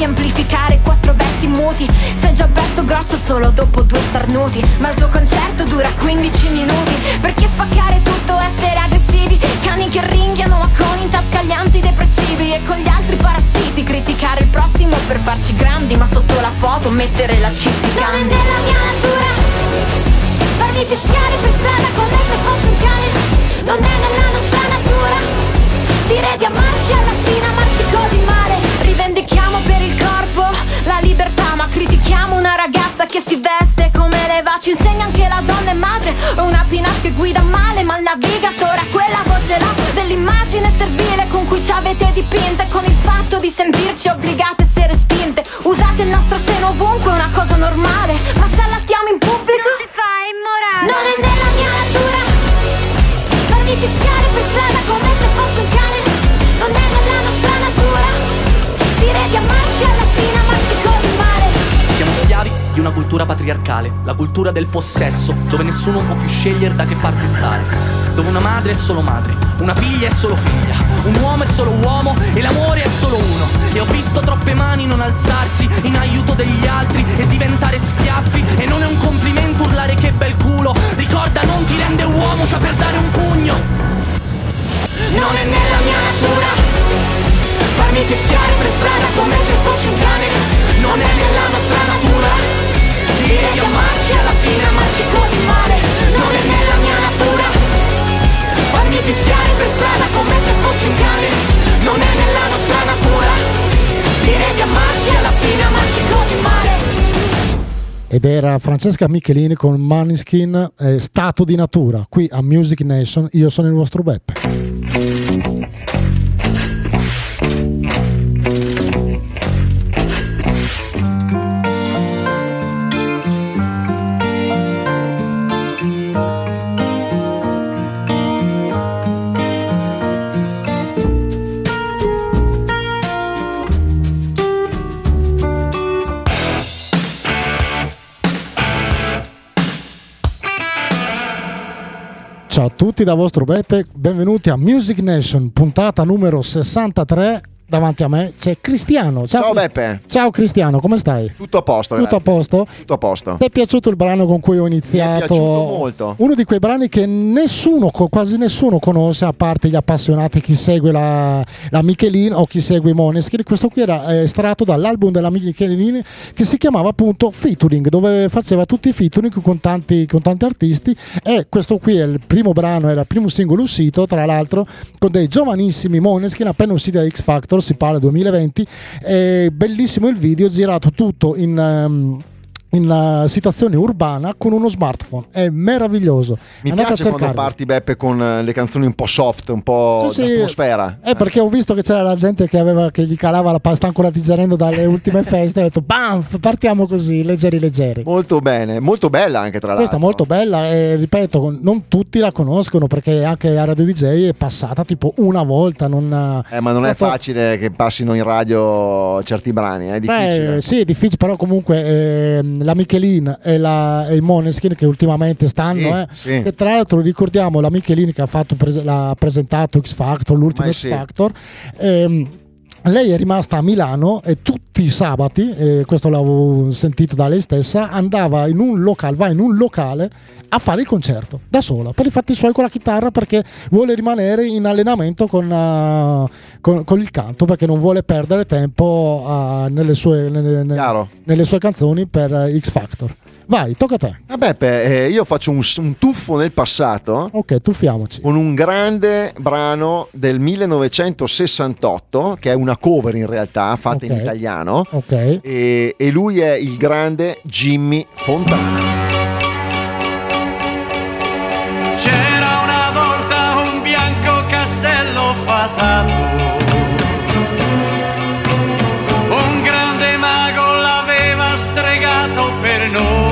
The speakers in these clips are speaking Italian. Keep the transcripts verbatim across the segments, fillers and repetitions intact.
di amplificare quattro versi muti. Sei già pezzo grosso solo dopo due starnuti, ma il tuo concerto dura quindici minuti. Perché spaccare tutto, essere aggressivi, cani che ringhiano ma con in tasca gli antidepressivi. E con gli altri parassiti criticare il prossimo per farci grandi, ma sotto la foto mettere la cistica. Non è nella mia natura farmi fischiare per strada come se fossi un cane. Non è nella nostra natura dire di amarci alla fine, amarci così male. Rivendichiamo per il corpo la libertà, ma critichiamo una ragazza che si veste come le va. Ci insegna anche la donna è madre, o una pin-up che guida male, ma il navigatore ha quella voce là dell'immagine servile con cui ci avete dipinte, con il fatto di sentirci obbligate a essere spinte. Usate il nostro seno ovunque, è una cosa normale, ma se allattiamo in pubblico non si fa immorale. Non è nella mia natura farmi fischiare per strada come se fossi un cane. Non è nella nostra natura dire di amarci alla fine, amarci così male. Siamo schiavi di una cultura patriarcale, la cultura del possesso, dove nessuno può più scegliere da che parte stare, dove una madre è solo madre, una figlia è solo figlia, un uomo è solo uomo e l'amore è solo uno. E ho visto troppe mani non alzarsi in aiuto degli altri e diventare schiaffi. E non è un complimento urlare che bel culo, ricorda non ti rende uomo saper dare un pugno. Non è nella mia natura farmi fischiare per strada come se fossi un cane. Non è nella nostra natura dire di amarci alla fine, amarci così male. Non è nella mia natura farmi fischiare per strada come se fossi un cane. Non è nella nostra natura dire di amarci alla fine, amarci così male. Ed era Francesca Michelini con Måneskin, eh, Stato di natura, qui a Music Nation. Io sono il vostro Beppe. Ciao a tutti da vostro Beppe, benvenuti a Music Nation, puntata numero sessantatré. Davanti a me c'è Cristiano. Ciao, Ciao Beppe. Ciao Cristiano, come stai? Tutto a posto, Tutto grazie. a posto? Tutto a posto. Ti è piaciuto il brano con cui ho iniziato? Mi è piaciuto molto. Uno di quei brani che nessuno, quasi nessuno conosce, a parte gli appassionati, chi segue la, la Michelin o chi segue i Måneskin. Questo qui era estratto dall'album della Michelin che si chiamava appunto Featuring, dove faceva tutti i featuring con tanti, con tanti artisti. E questo qui è il primo brano, era il primo singolo uscito, tra l'altro, con dei giovanissimi Måneskin appena usciti da X Factor. Si parla duemilaventi. È bellissimo il video, girato tutto in um, in una situazione urbana con uno smartphone, è meraviglioso. Mi Andate piace quando parti Beppe con le canzoni un po' soft, un po' sì, d'atmosfera. È eh. perché ho visto che c'era la gente che aveva che gli calava la pasta ancora digerendo dalle ultime feste, ho detto bam, partiamo così leggeri leggeri. Molto bene, molto bella anche tra l'altro. Questa è molto bella e ripeto, non tutti la conoscono perché anche a Radio D J è passata tipo una volta, non eh, ma non è fatto... facile che passino in radio certi brani, è difficile. Beh, sì, è difficile, però comunque eh, la Michelin e, la, e i Måneskin che ultimamente stanno, sì, eh, sì. che tra l'altro ricordiamo la Michelin che ha fatto pres- l'ha presentato X Factor, l'ultimo X sì. Factor. Ehm, lei è rimasta a Milano e tutti i sabati, eh, questo l'avevo sentito da lei stessa, andava in un locale, va in un locale a fare il concerto da sola per i fatti suoi con la chitarra, perché vuole rimanere in allenamento con, uh, con, con il canto, perché non vuole perdere tempo uh, nelle, sue, nelle, nelle, nelle sue canzoni per uh, X Factor. Vai, tocca a te. Ah, Beppe, eh, io faccio un, un tuffo nel passato. Ok, tuffiamoci. Con un grande brano del millenovecentosessantotto, che è una cover in realtà, fatta okay. in italiano. Ok. E, e lui è il grande Jimmy Fontana. C'era una volta un bianco castello fatato. Un grande mago l'aveva stregato per noi.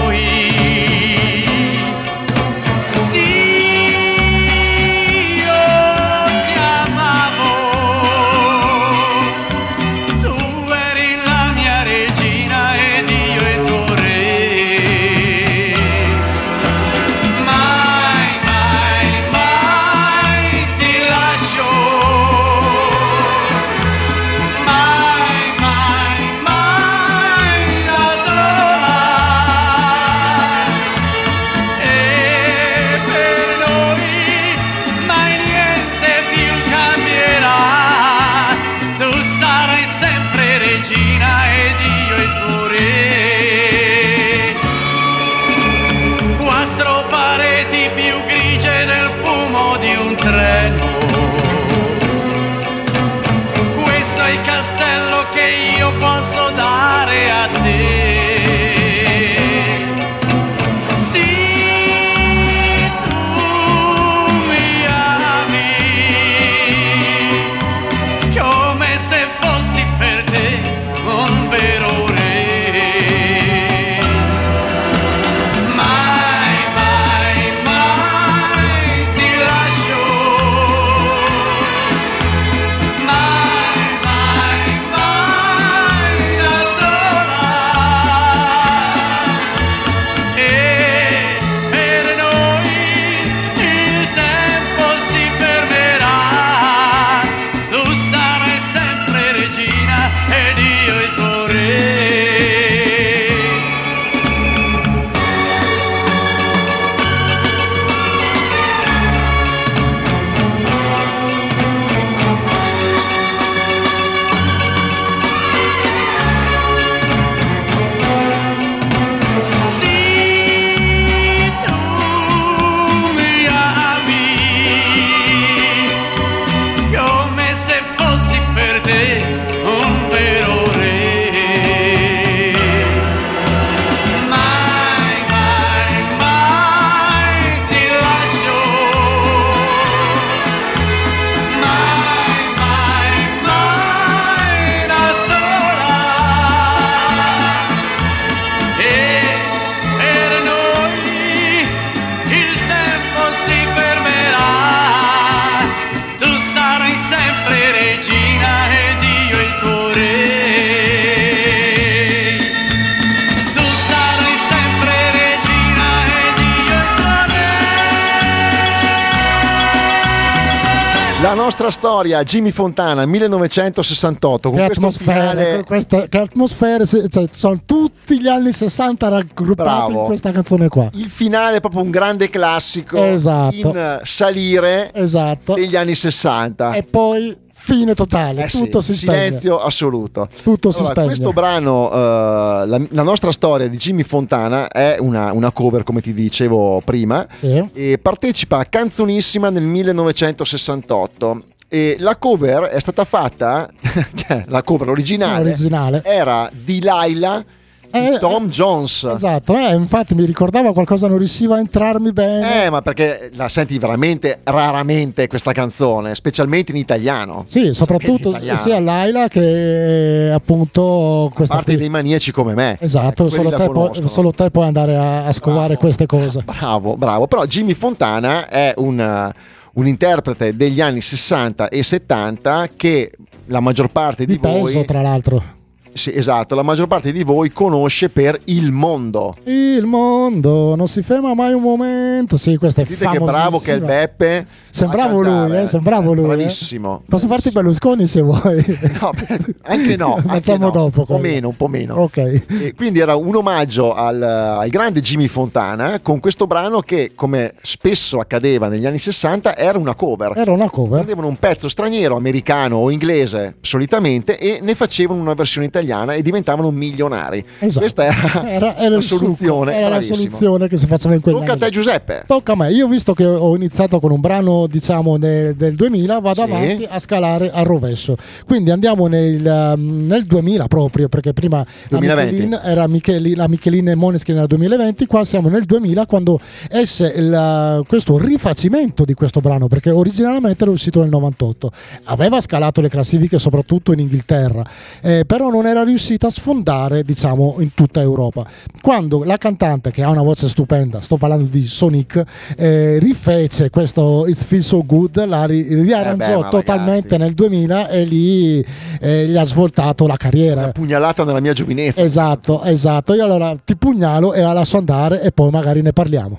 La nostra storia, Jimmy Fontana, millenovecentosessantotto, con che questo atmosfera, finale... questa, che atmosfere, cioè, sono tutti gli anni sessanta raggruppati Bravo. in questa canzone qua. Il finale è proprio un grande classico, Esatto. in salire Esatto. degli anni sessanta. E poi fine totale, Eh sì, tutto si spegne. silenzio assoluto. Tutto si Allora, spegne. questo brano, eh, la, la nostra storia di Jimmy Fontana, è una, una cover, come ti dicevo prima, Sì. e partecipa a Canzonissima nel millenovecentosessantotto. E la cover è stata fatta, cioè la cover originale, Originale. era di Laila di Eh, Tom Jones. Esatto, eh, infatti mi ricordava qualcosa, non riusciva a entrarmi bene. Eh, ma perché la senti veramente raramente questa canzone, specialmente in italiano. Sì, soprattutto in italiano. sia Laila che appunto A questa parte qui. dei maniaci come me. Esatto, Eh, quelli solo la te, puoi, conoscono. solo te puoi andare a, a scovare Bravo. queste cose. Bravo, bravo. Però Jimmy Fontana è un, un interprete degli anni sessanta e settanta che la maggior parte di, Di peso, voi... tra l'altro. Sì, esatto, la maggior parte di voi conosce per Il Mondo. Il mondo non si ferma mai un momento. Sì, questa è Dite che famosissima. bravo che è il Beppe. Sembravo a cantare. lui, eh, sembravo lui. eh. Bravissimo. Posso farti Berlusconi se vuoi? No, anche no, anche Facciamo no. dopo. Un po' quello. meno, un po' meno. Ok. E quindi era un omaggio al, al grande Jimmy Fontana con questo brano che, come spesso accadeva negli anni sessanta, era una cover. Era una cover. Prendevano un pezzo straniero, americano o inglese solitamente, e ne facevano una versione italiana e diventavano milionari. Esatto. Questa era, Era, era la il succo, soluzione. era la bravissimo. soluzione che si faceva in quegli Tocca a anni te, lì. Giuseppe. Tocca a me. Io, visto che ho iniziato con un brano, diciamo, de- del duemila, vado Sì. avanti a scalare al rovescio. Quindi andiamo nel, um, nel duemila proprio, perché prima duemilaventi. la Michelin era Michelin, la Michelin e Måneskin era duemilaventi, qua siamo nel duemila quando esce il, questo rifacimento di questo brano, perché originalmente era uscito nel novantotto. Aveva scalato le classifiche soprattutto in Inghilterra, eh, però non era riuscita a sfondare, diciamo, in tutta Europa. Quando la cantante, che ha una voce stupenda, sto parlando di Sonic, eh, rifece questo It Feels So Good, la ri- riarrangiò Eh beh, ma totalmente ragazzi. nel duemila e lì eh, gli ha svoltato la carriera. Pugnalata nella mia giovinezza. Esatto, esatto. Io allora ti pugnalo e la lascio andare e poi magari ne parliamo.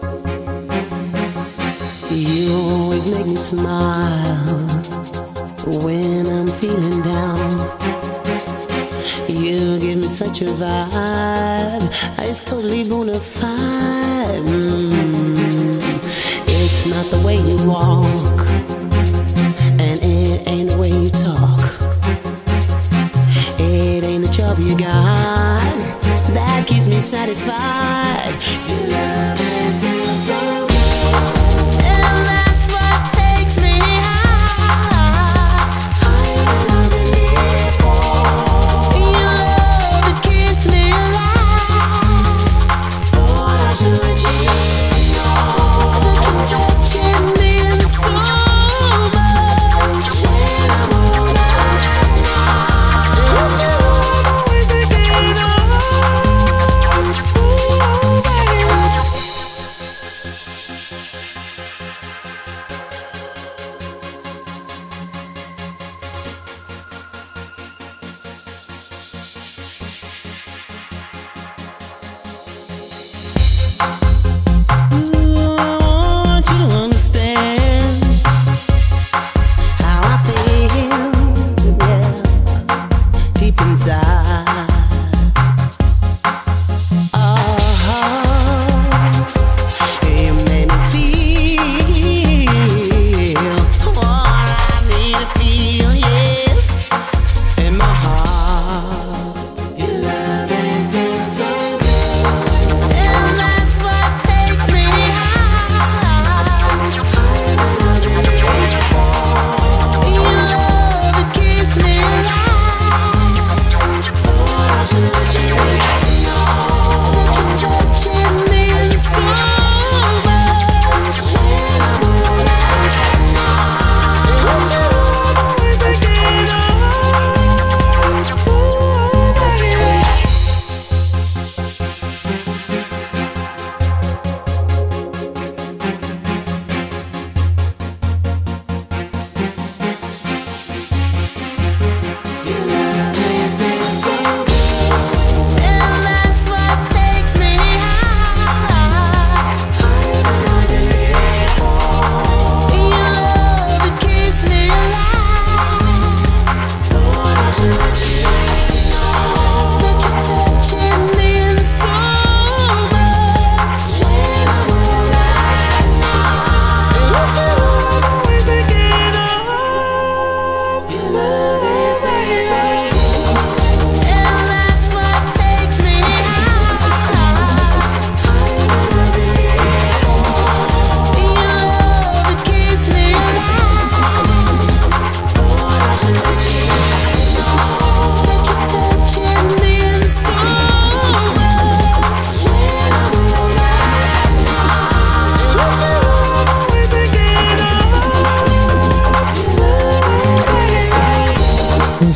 You always make me smile when I'm feeling down. You give me such a vibe, it's totally bona fide. Mm. It's not the way you walk, and it ain't the way you talk. It ain't the job you got that keeps me satisfied. Your love feels so good, and that's what takes me high. Higher than I've been before. Your love, it keeps me alive. Oh, I should let you know that you're touching me so much. When I'm all night now, it's you I'm always thinking of. Ooh, baby. Ooh, I want you to understand how I feel, yeah, deep inside. Oh, you made me feel what I need to feel, yes, in my heart. Your love and feels so good, and that's what takes me high. Higher than I've been before. Your love, it keeps me alive. Oh, I should let you know that you're touching me so much. When I'm all night now, it's you I'm always thinking of. Ooh, baby. Your love feels so good,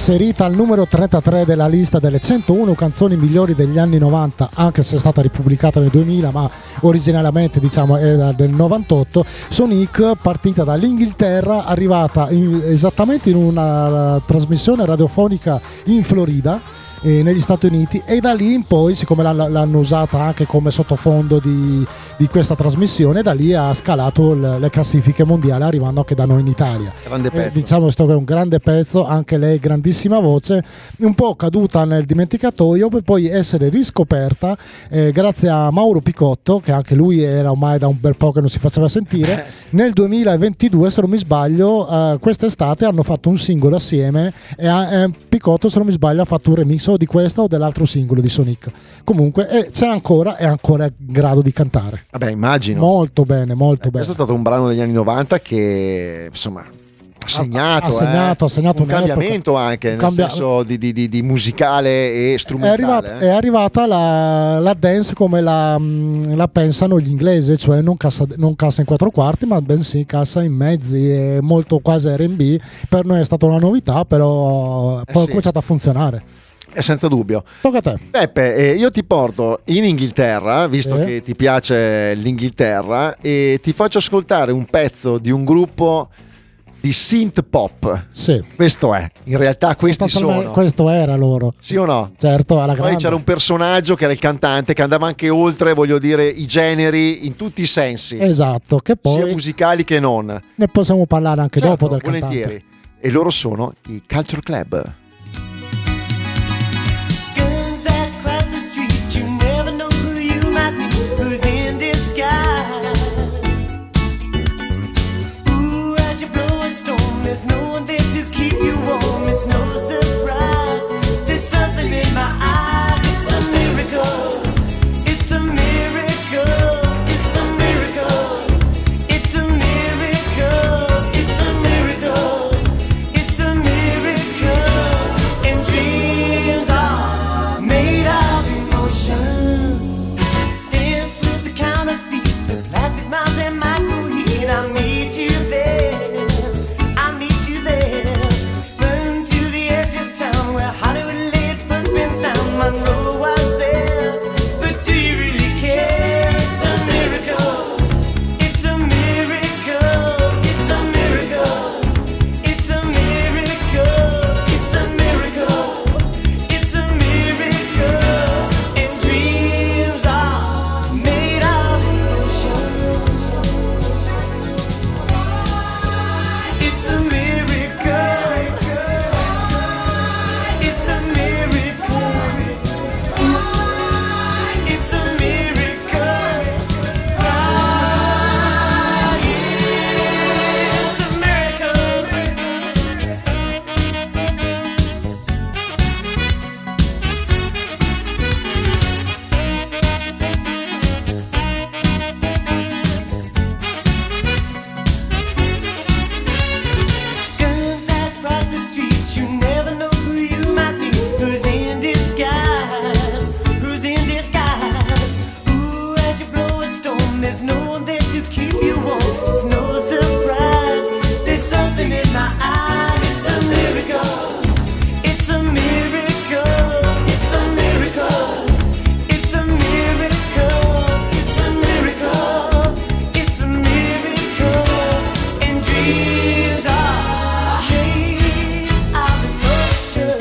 inserita al numero trentatré della lista delle centouno canzoni migliori degli anni novanta, anche se è stata ripubblicata nel duemila, ma originariamente diciamo era del novantotto. Sonic, partita dall'Inghilterra, arrivata in, esattamente in una trasmissione radiofonica in Florida, eh, negli Stati Uniti, e da lì in poi, siccome l'hanno, l'hanno usata anche come sottofondo di, di questa trasmissione, da lì ha scalato le, le classifiche mondiali, arrivando anche da noi in Italia. Grande pezzo. Eh, diciamo questo è un grande pezzo, anche lei grandissima voce, un po' caduta nel dimenticatoio per poi essere riscoperta eh, grazie a Mauro Picotto, che anche lui era ormai da un bel po' che non si faceva sentire. Nel duemilaventidue, se non mi sbaglio, eh, quest'estate hanno fatto un singolo assieme e eh, Picotto, se non mi sbaglio, ha fatto un remix o di questo o dell'altro singolo di Sonic. Comunque eh, c'è ancora, è ancora in grado di cantare. Vabbè, immagino. Molto bene, molto Eh, bene. questo è stato un brano degli anni novanta che insomma ha segnato, ha segnato, eh, ha segnato un un'epoca. cambiamento anche Un nel cambia- senso di, di- di- di musicale e È strumentale. arrivata, eh. è arrivata la, la dance come la, mh, la pensano gli inglesi, cioè non cassa, non cassa in quattro quarti, ma bensì cassa in mezzi, è molto quasi R and B. Per noi è stata una novità, però Eh poi sì. è cominciato a funzionare. Eh, senza dubbio. Tocca a te. Peppe, eh, io ti porto in Inghilterra, visto Sì. che ti piace l'Inghilterra, e ti faccio ascoltare un pezzo di un gruppo di synth pop. Sì. Questo è, in realtà questi Totalmente- sono. Questo era loro. Sì o no? Certo, alla Poi grande. c'era un personaggio che era il cantante, che andava anche oltre, voglio dire, i generi in tutti i sensi, Esatto, che sia poi musicali che non. ne possiamo parlare anche Certo, dopo del volentieri. cantante. E loro sono i Culture Club. Guns that cross the street, you never know who you might be, who's in disguise. Ooh, as you blow a storm, there's no one there to keep you warm. It's no surprise, there's something in my eyes. It's a miracle, it's a miracle, it's a miracle, it's a miracle, it's a miracle, it's a miracle. And dreams are made of emotion. Dance with the counterfeit, the plastic smiles and micro heat. I meet you there, I meet you there. Run to the edge of town where Hollywood laid footprints down. Monroe was there, but do you really care? It's a miracle, it's a miracle, it's a miracle, it's a miracle, it's a miracle, it's a miracle. And dreams are made of emotion. It's a miracle, it's a miracle, it's a miracle. Ah, it's a miracle. Guns that cross the street, you never know who you might be, who's in disguise, who's in disguise. Ooh, as you blow a storm, there's no one there to keep you warm. It's no surprise, there's something in my eyes. It's a miracle, it's a miracle, it's a miracle, it's a miracle, it's a miracle, it's a miracle. And dreams are made of emotion.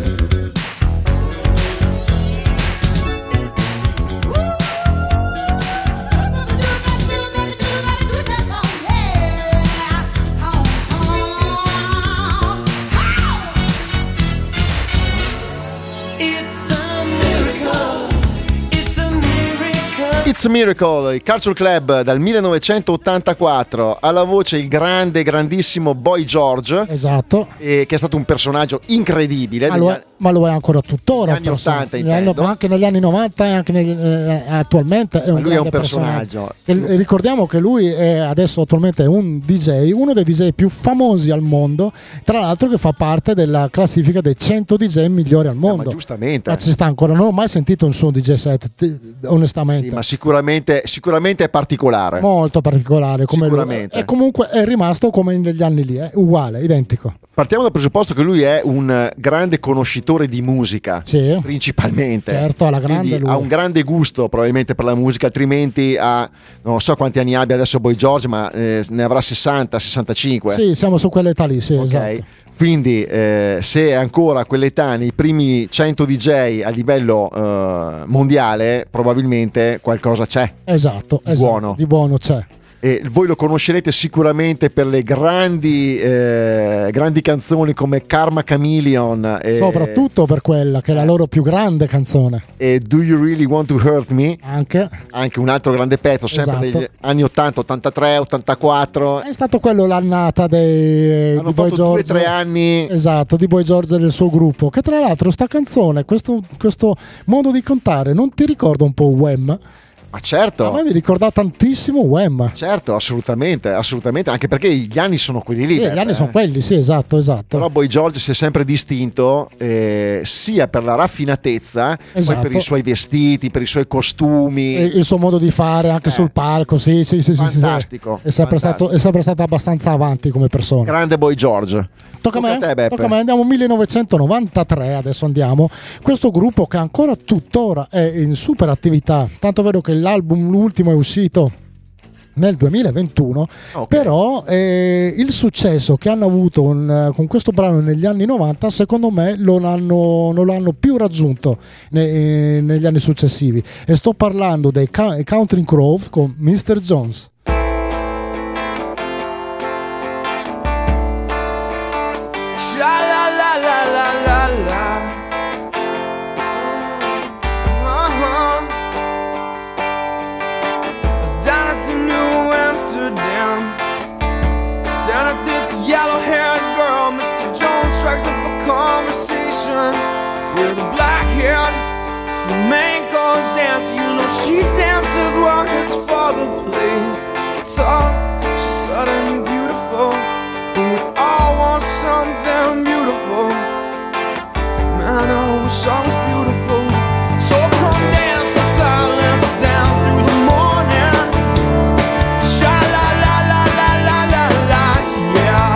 It's a miracle, it's a miracle. It's a Miracle, il Culture Club dal millenovecentottantaquattro, alla voce il grande, grandissimo Boy George, Esatto. eh, che è stato un personaggio incredibile. Ma degli lo, è, anni- ma lo è ancora tuttora. Negli anni un personaggio. ottanta, Negli anni- intendo. ma anche negli anni novanta e anche negli- eh, attualmente è un, Ma lui è un grande personaggio. E l- ricordiamo che lui è adesso attualmente un D J, uno dei D J più famosi al mondo, tra l'altro che fa parte della classifica dei cento D J migliori al Ah, ma mondo. giustamente. Ma ci sta ancora, non ho mai sentito un suo D J set, t- onestamente. Sì, ma sicuramente, sicuramente è particolare. Molto particolare come lui. Sicuramente. E comunque è rimasto come negli anni lì, eh, uguale, identico. partiamo dal presupposto che lui è un grande conoscitore di musica, Sì. principalmente. Certo, alla grande Quindi lui. ha un grande gusto probabilmente per la musica, altrimenti ha, non so quanti anni abbia adesso Boy George, ma eh, ne avrà sessanta sessantacinque. Sì, siamo su quell'età lì, sì, Ok. esatto. Quindi eh, se è ancora a quell'età nei primi cento D J a livello eh, mondiale, probabilmente qualcosa c'è. Esatto, esatto. Buono. Di buono c'è. E voi lo conoscerete sicuramente per le grandi, eh, grandi canzoni come Karma Chameleon e, Soprattutto per quella che è la loro più grande canzone. e Do You Really Want to Hurt Me, Anche anche un altro grande pezzo, sempre Esatto. degli anni ottanta, ottantatré, ottantaquattro. è stato quello l'annata dei Hanno di Boy fatto due o George. tre anni. Esatto, di Boy George e del suo gruppo. Che tra l'altro sta canzone, questo, questo modo di contare, non ti ricorda un po' Wham? Ma certo. A me mi ricorda tantissimo Wham. Certo, assolutamente, assolutamente, anche perché gli anni sono quelli lì. Sì, Beppe, gli anni eh. sono quelli, sì, esatto, esatto. Però Boy George si è sempre distinto eh, sia per la raffinatezza, Esatto. poi per i suoi vestiti, per i suoi costumi. E il suo modo di fare anche Eh. sul palco, sì, sì, sì, sì, sì, sì. Fantastico, È sempre, fantastico. stato, è sempre stato abbastanza avanti come persona. Grande Boy George. Tocca a me, Tocca a te, Beppe. tocca a me, andiamo millenovecentonovantatré, adesso andiamo. Questo gruppo che ancora tuttora è in super attività, tanto vero che l'album, l'ultimo è uscito nel duemilaventuno, Ok. però eh, il successo che hanno avuto con, con questo brano negli anni novanta secondo me non hanno, non l'hanno più raggiunto ne- negli anni successivi, e sto parlando dei Ca- Counting Crows con mister Jones. Sha-la-la-la-la-la-la. Uh-huh. I was down at the New Amsterdam, staring at this yellow-haired girl. Mister Jones strikes up a conversation with a black-haired flamenco dancer. You know she dances while his father plays guitar. She's suddenly beautiful, and we all want something beautiful. Man, I wish I was beautiful. So come dance the silence down through the morning. Sha la la la la la la la, yeah.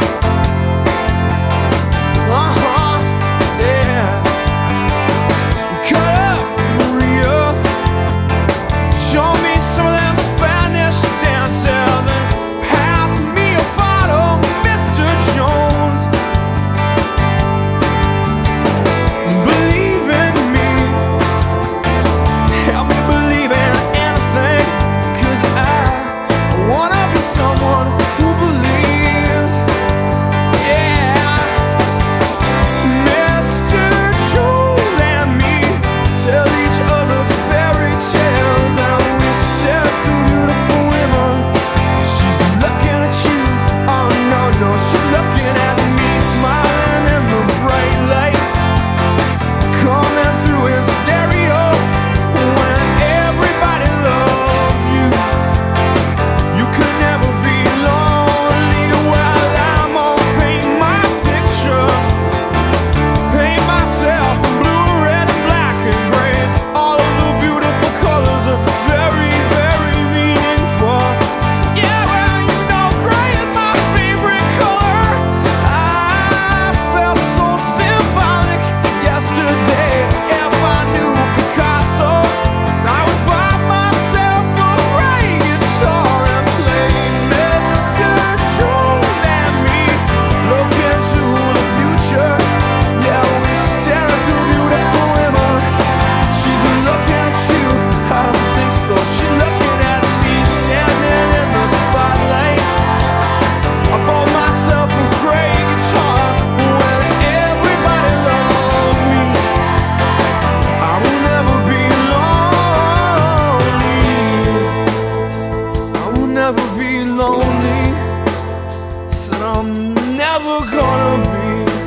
Uh huh, yeah. Cut up, Maria. Show me some of them Spanish dances and pass me a bottle, mister Jones. Believe in me, help me believe in anything, 'cause I wanna be someone who believes. Yeah, mister Jones and me tell each other fairy tales, and we stare at the beautiful women. She's looking at you, oh no, no, she's looking at me, smiling in the bright lights coming through in stereo. When everybody loves you, you could never be lonely. Well, I'm gonna paint my picture, paint myself in blue, red, and black and gray. All of the beautiful colors are very, very meaningful. Yeah, well, you know gray is my favorite color. I felt so symbolic yesterday. If I knew Picasso, I would buy myself a gray guitar and play Mister Jones and me. Look into the future. Yeah, we stare at the beautiful women. She's looking at you. I don't think so. She's looking at me, standing in the spotlight. I bought myself a gray guitar. When everybody loves me, I will never be lonely. I will never be lonely. Said I'm never gonna be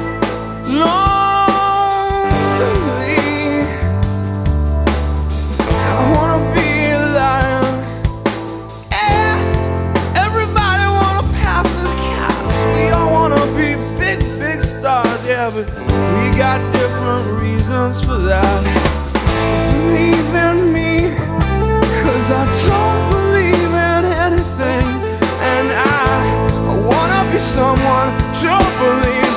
lonely. I wanna be a lion. Yeah, everybody wanna pass as cats. We all wanna be big, big stars. Yeah, but we got different reasons for that. Believe in me, 'cause I don't believe in anything. And I, I wanna be someone who don't believe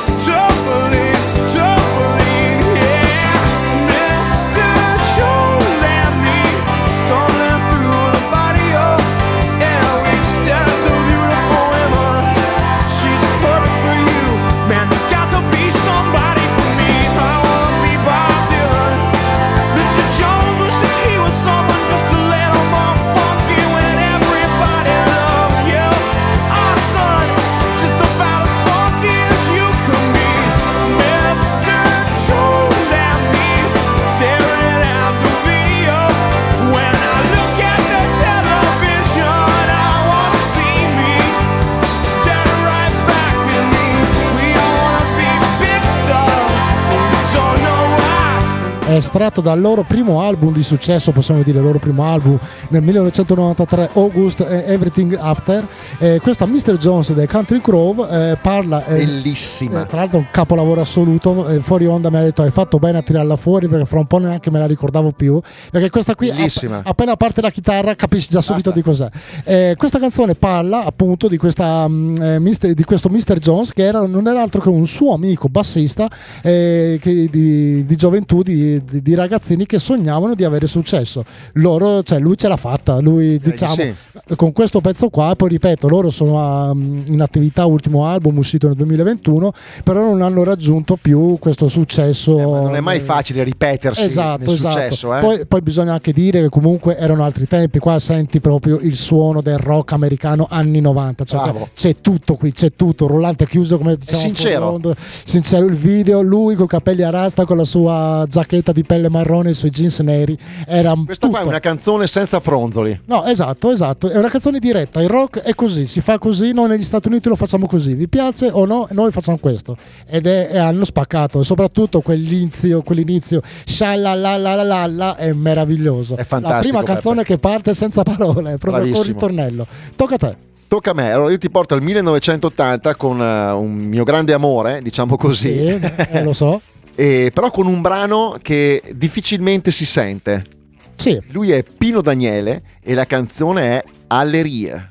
estratto dal loro primo album di successo, possiamo dire il loro primo album nel millenovecentonovantatré, August and Everything After. Eh, questa mister Jones del Country Grove eh, parla eh, Bellissima. eh, tra l'altro un capolavoro assoluto. eh, fuori onda mi ha detto hai fatto bene a tirarla fuori, perché fra un po' neanche me la ricordavo più, perché questa qui Bellissima. app- appena parte la chitarra capisci già subito Basta. di cos'è. Eh, questa canzone parla appunto di, questa, mm, eh, mister, di questo mister Jones, che era, non era altro che un suo amico bassista eh, che di, di gioventù, di, di, di ragazzini che sognavano di avere successo. Loro, cioè lui ce l'ha fatta, lui Direi diciamo di con questo pezzo qua. Poi ripeto, loro sono a, in attività, ultimo album uscito nel duemilaventuno, però non hanno raggiunto più questo successo. Eh, ma non è mai facile ripetersi Esatto, nel esatto. successo. Eh? Poi, poi bisogna anche dire che comunque erano altri tempi. Qua senti proprio il suono del rock americano anni novanta, cioè Bravo. c'è tutto qui, c'è tutto, rullante chiuso come diciamo. sincero. fuori onda. Sincero, il video, lui con i capelli a rasta, con la sua giacchetta di pelle marrone e i suoi jeans neri, era Questa tutto. qua è una canzone senza fronzoli. No, esatto, esatto, è una canzone diretta, il rock è così, si fa così, noi negli Stati Uniti lo facciamo così, vi piace o no, noi facciamo questo. Ed è, è hanno spaccato, e soprattutto quell'inizio, quell'inizio scialalalala è meraviglioso. È fantastico, La prima canzone Beppe. che parte senza parole, è proprio Bravissimo. col ritornello. Tocca a te. Tocca a me, allora io ti porto al millenovecentottanta con eh, un mio grande amore, diciamo così, Sì, eh, lo so. e, però con un brano che difficilmente si sente. Sì. Lui è Pino Daniele e la canzone è Alleria.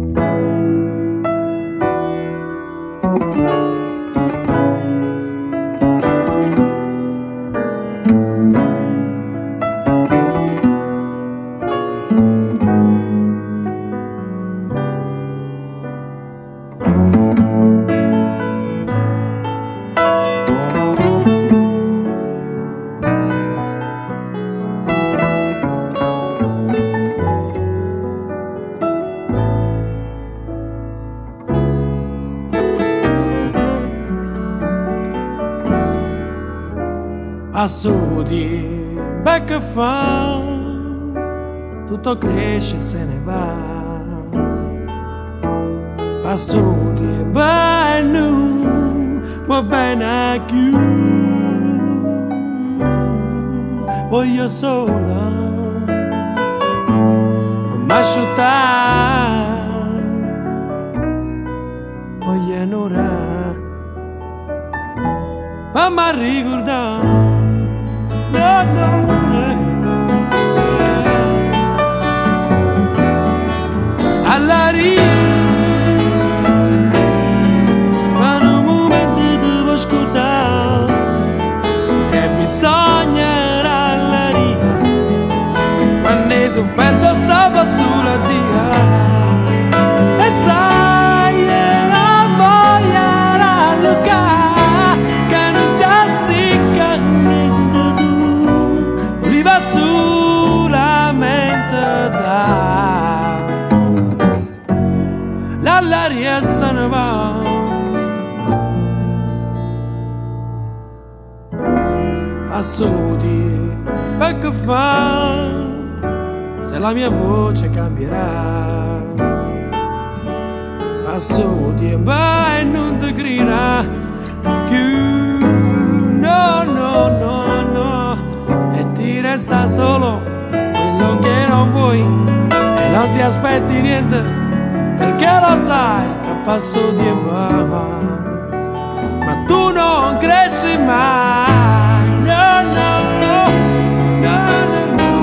Passo di becca fa, tutto cresce e se ne va. Passo di bello, va bene più. Voglio sola, ma asciuttare, voglio un'ora, ma mi ricordare. No, no, all'aria, per un momento ti devo scordare, e bisogna all'aria, quando hai sofferto sopra sulla dia, e sai la voglia rallugare, che non c'è zicca niente tu, oliva solamente da l'aria se ne va. Passo di perché fa, se la mia voce cambierà. Passo di ma e non ti grida più, no, no, no, no, e ti resta solo quello che non vuoi e non ti aspetti niente, perché lo sai che passo di va, ma tu non cresci mai, no, no, no, no, no.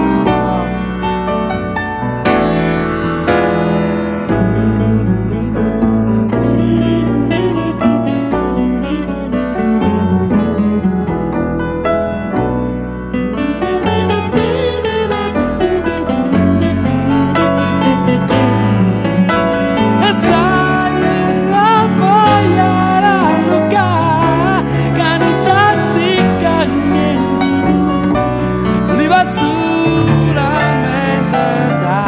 E sai la voglia rallugare, che non c'è zicca niente tu, oliva solamente da,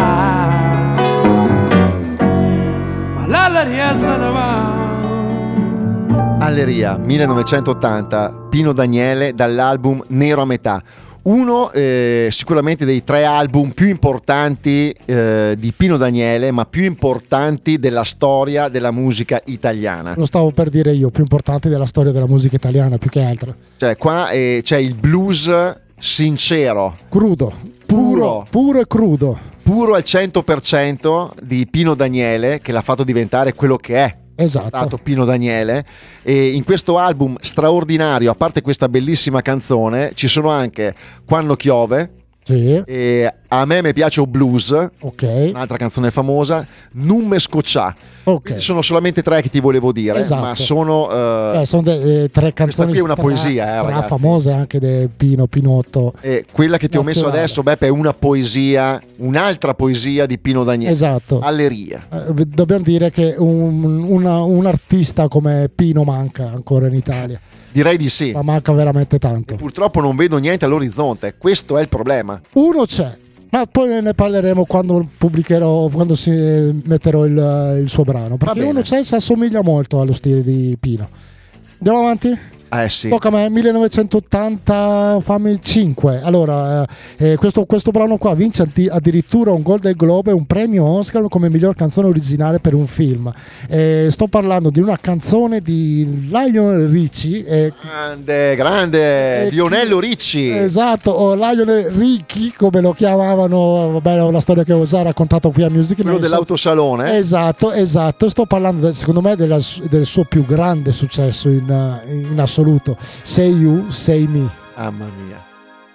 ma l'aria se ne va. Alleria, millenovecentottanta, Pino Daniele dall'album Nero a metà. Uno eh, sicuramente dei tre album più importanti eh, di Pino Daniele, ma più importanti della storia della musica italiana. Lo stavo per dire io, più importante della storia della musica italiana, più che altro. Cioè qua eh, c'è il blues sincero, Crudo, puro, Puro. puro e crudo. puro al cento per cento di Pino Daniele, che l'ha fatto diventare quello che è Esatto. stato Pino Daniele. E in questo album straordinario, a parte questa bellissima canzone, ci sono anche Quando Chiove, Sì, e A me mi piace o blues, ok. un'altra canzone famosa, Non me scoccià. Ok. Quindi sono solamente tre che ti volevo dire, Esatto. ma sono eh, Eh, sono de- eh, tre canzoni qui è una poesia, eh, stra ragazzi. famose anche del Pino Pinotto. eh, quella che ti ho messo Nazionale. adesso, Beppe, è una poesia, un'altra poesia di Pino Daniele. Esatto. Alleria. Eh, dobbiamo dire che un, una- un artista come Pino manca ancora in Italia, Direi di sì. ma manca veramente tanto. Purtroppo non vedo niente all'orizzonte, questo è il problema. Uno c'è, ma poi ne parleremo quando pubblicherò, quando si metterò il, il suo brano, perché bene. uno c'è e si assomiglia molto allo stile di Pino. Andiamo avanti? Eh sì. Tocca a me, millenovecentottanta, fammi cinque. Allora, eh, eh, questo, questo brano qua vince anti- addirittura un Golden Globe e un premio Oscar come miglior canzone originale per un film. Eh, sto parlando di una canzone di Lionel Richie. eh, Grande, grande, eh, Lionello Ricci. Esatto, o Lionel Richie come lo chiamavano, vabbè, è una storia che ho già raccontato qui a Music Quello Nation. dell'autosalone. eh? Esatto, esatto. Sto parlando del- secondo me della- del suo più grande successo in, uh, in assoluto. Say You, Say Me. Mamma mia.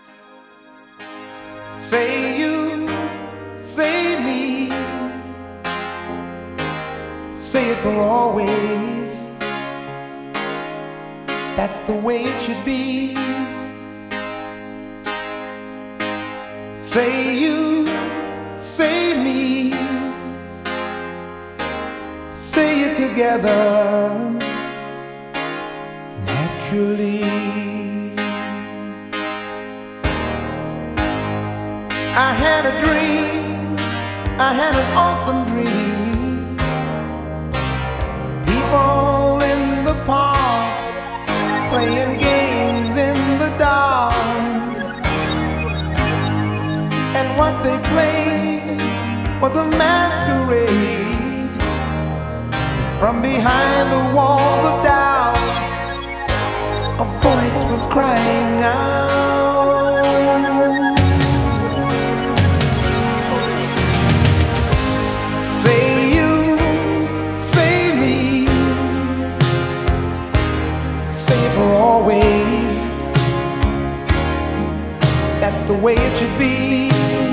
Say you, say me, say it for always. That's the way it should be. Say you, say me, say it together naturally. I had a dream, I had an awesome dream. People in the park playing games in the dark, and what they played was a masquerade. From behind the walls of doubt, a voice was crying out. Say you, say me, say it for always. That's the way it should be.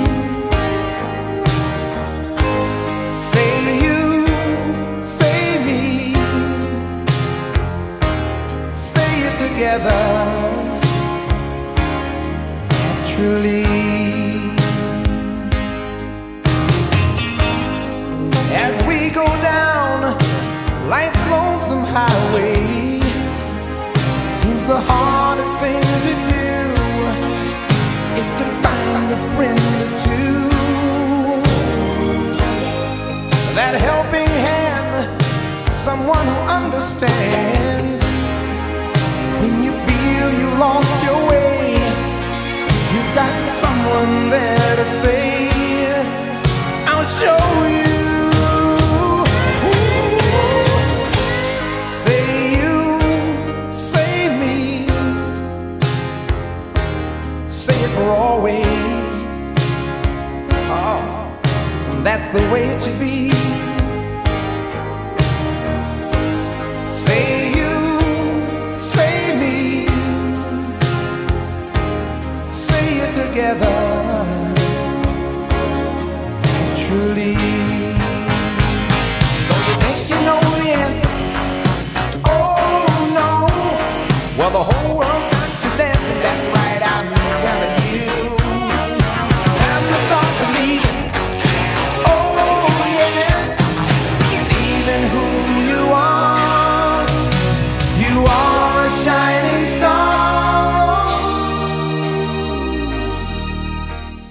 Say you, say me, say it together naturally. As we go down life's lonesome highway, seems the hardest thing to do is to find a friend or two. That helping hand, someone who understands. When you feel you lost your way, you got someone there to say, I'll show you. Say you, say me, say it for always. Oh, that's the way it should be. Say you, say me, say it together naturally. So you think you know the answer? Oh no. Well, the whole world's got you dancing. That's right, I'm telling you. Time to start believing. Oh yes, believe in who you are. You are a shining star.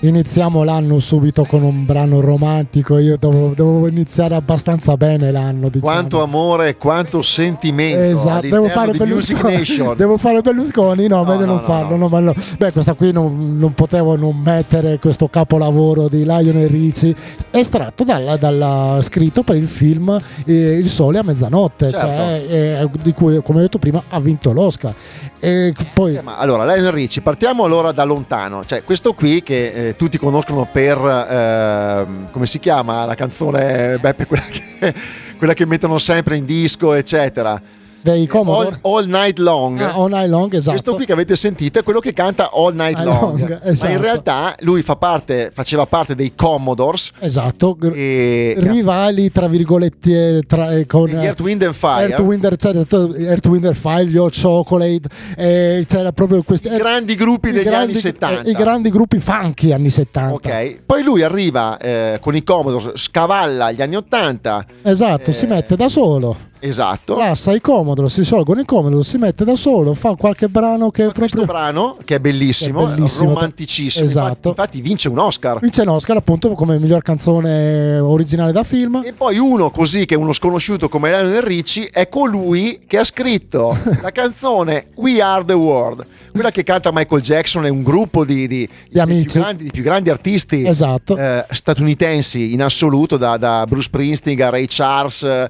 Iniziamo l'anno subito con un brano romantico. Io dovevo, dovevo iniziare abbastanza bene l'anno, diciamo. Quanto amore, quanto sentimento. Esatto, devo fare, di Music Nation. devo fare Berlusconi, no, No, meglio no, non no, farlo. no. No, ma no. Beh, questa qui non, non potevo non mettere questo capolavoro di Lionel Richie, estratto dalla, dalla, scritto per il film eh, Il Sole a mezzanotte, Certo. cioè, eh, di cui, come ho detto prima, ha vinto l'Oscar. E poi Eh, ma allora, Lionel Richie, partiamo allora da lontano. Cioè, questo qui che eh, tutti conoscono per eh, come si chiama la canzone Beppe, quella che, quella che mettono sempre in disco, eccetera. dei Commodore. All, All Night Long. Ah, All Night Long, esatto. Questo qui che avete sentito è quello che canta All Night All Long. Long, esatto. Ma in realtà lui fa parte, faceva parte dei Commodores. Esatto, E rivali tra virgolette tra, eh, con gli Earth, Wind and Fire. Earth, Wind, Earth, Wind and Fire, gli Hot Chocolate, eh, c'era proprio questi I grandi gruppi i degli grandi, anni settanta. eh, i grandi gruppi funky anni settanta. Ok, poi lui arriva eh, con i Commodores, scavalla gli anni ottanta. Esatto, Eh, si mette da solo. Esatto. Lascia i Commodore, si sciolgono i Commodore, si mette da solo, fa qualche brano che è Questo proprio brano che è bellissimo, Che è bellissimo, romanticissimo. esatto. Infatti, infatti vince un Oscar. vince un Oscar appunto come miglior canzone originale da film. E poi uno così che è uno sconosciuto come Lionel Richie è colui che ha scritto la canzone We Are the World, quella che canta Michael Jackson. È un gruppo di, di, Di amici. più grandi, di più grandi artisti Esatto. eh, statunitensi in assoluto, da, da Bruce Springsteen a Ray Charles eh,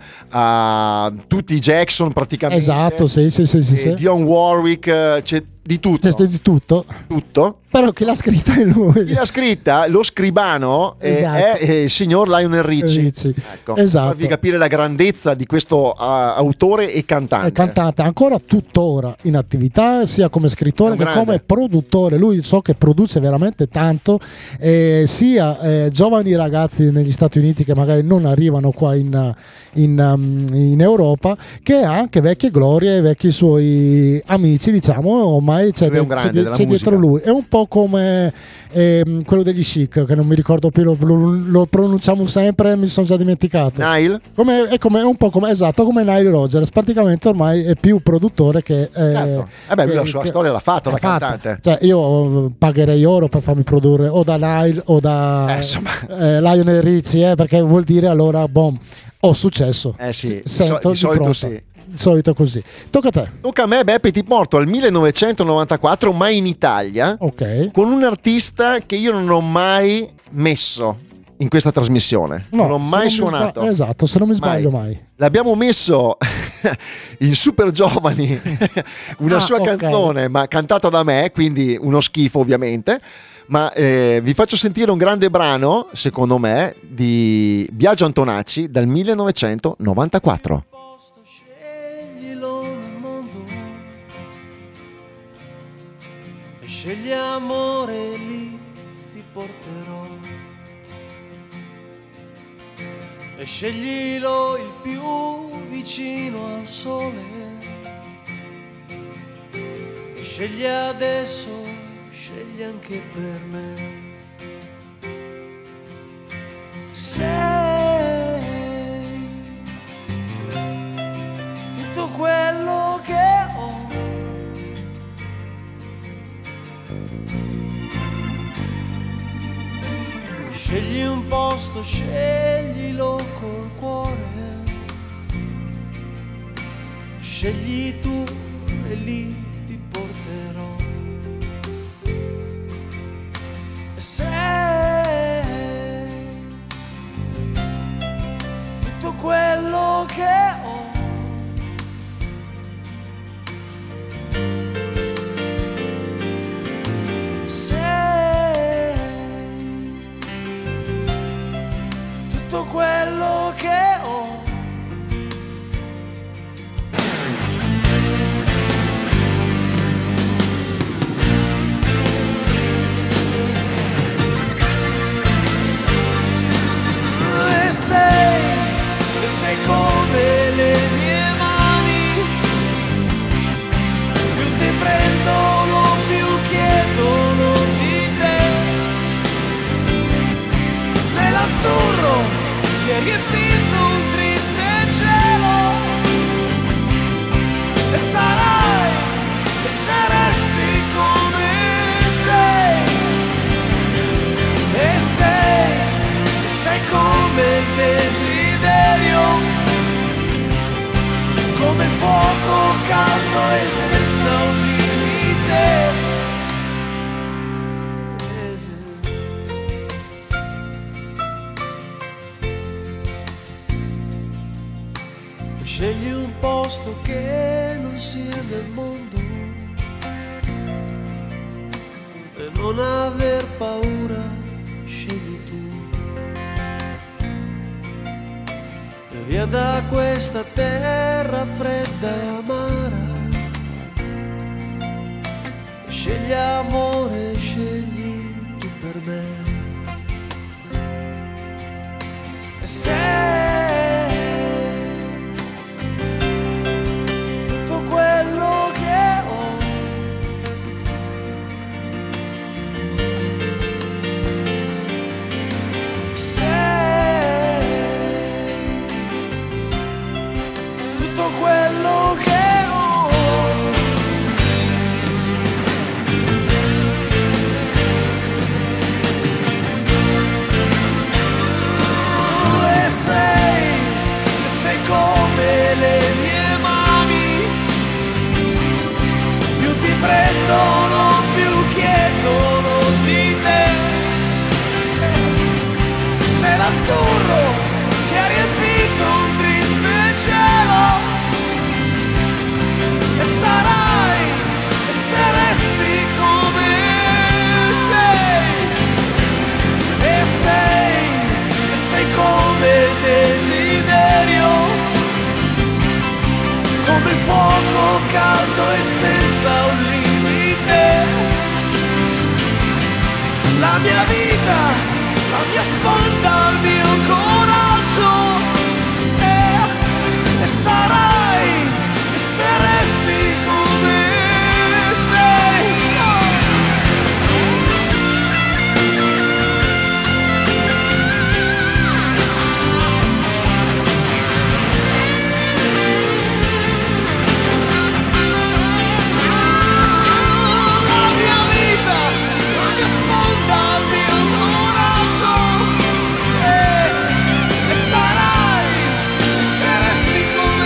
a tutti i Jackson praticamente. Esatto, sì, sì, sì, sì, E sì. Dionne Warwick, eh, c'è di tutto. C'è di tutto. tutto. Però chi l'ha scritta è Chi lui. l'ha scritta, lo scribano, eh, Esatto. è eh, il signor Lionel Richie. Richie. Ecco, Esatto. per farvi capire la grandezza di questo uh, autore e cantante. È cantante ancora tuttora in attività sia come È scrittore un che grande. come produttore. Lui so che produce veramente tanto, eh, sia eh, giovani ragazzi negli Stati Uniti che magari non arrivano qua in, in, um, in Europa, che anche vecchie glorie, vecchi suoi amici, diciamo, ormai c'è, Lui è un de- grande c'è de- della c'è dietro musica. lui. È un po' come ehm, quello degli Chic, che non mi ricordo più, lo, lo- lo pronunciamo sempre, mi sono già dimenticato. Nile? Come, è, come, è un po' come esatto come Nile Rodgers, praticamente ormai è più produttore che eh, Certo. Eh beh, lui che- la sua che- storia l'ha fatta da l'ha fatta. cantante. Cioè, io eh, pagherei oro per farmi produrre o da Nile o da Eh, insomma. eh, Lionel Richie, eh, perché vuol dire allora boom, ho successo. Eh sì, S- di sento so- di solito pronto. sì. Di solito così. Tocca a te. Tocca a me, Beppe, ti porto al millenovecentonovantaquattro, ma in Italia, Ok. con un artista che io non ho mai messo in questa trasmissione. No, non ho se mai mi suonato. sba- esatto, se non mi sbaglio mai. L'abbiamo messo in Super Giovani, una Ah, sua ok. canzone, ma cantata da me, quindi uno schifo ovviamente. Ma eh, vi faccio sentire un grande brano, secondo me, di Biagio Antonacci dal millenovecentonovantaquattro. Sceglilo nel mondo e scegli amore, lì ti porterò. E sceglilo il più vicino al sole. E scegli adesso, scegli anche per me. Sei tutto quello che ho. Scegli un posto, sceglilo col cuore. Scegli tu e lì ti porterò. E sei tutto quello che ho. Sei tutto quello che ho. E sei, e sei come le mie mani, più ti prendono, più chiedono di te. Sei l'azzurro che ha riempito un triste cielo, e sarai, e saresti come sei. fuoco caldo e senza un limite. Scegli un posto che non sia nel mondo e non aver paura, scegli tu. E via da questa terra fredda e amara. E scegli amore, scegli tu per me. E sei tutto quello che ho. Sei tutto quello che ho. E sei, e sei come le mie mani, più ti prendono, più chiedono di te. Sei l'azzurro che ha riempito un triste cielo. E sarai, e saresti come sei. E sei, e sei come il desiderio, come il fuoco caldo e senza un limite. La mia vita, la mia sponda, il mio coraggio. E, e sarai, e saresti come sei. Oh. La mia vita, la mia sponda, il mio coraggio. E, e sarai, e saresti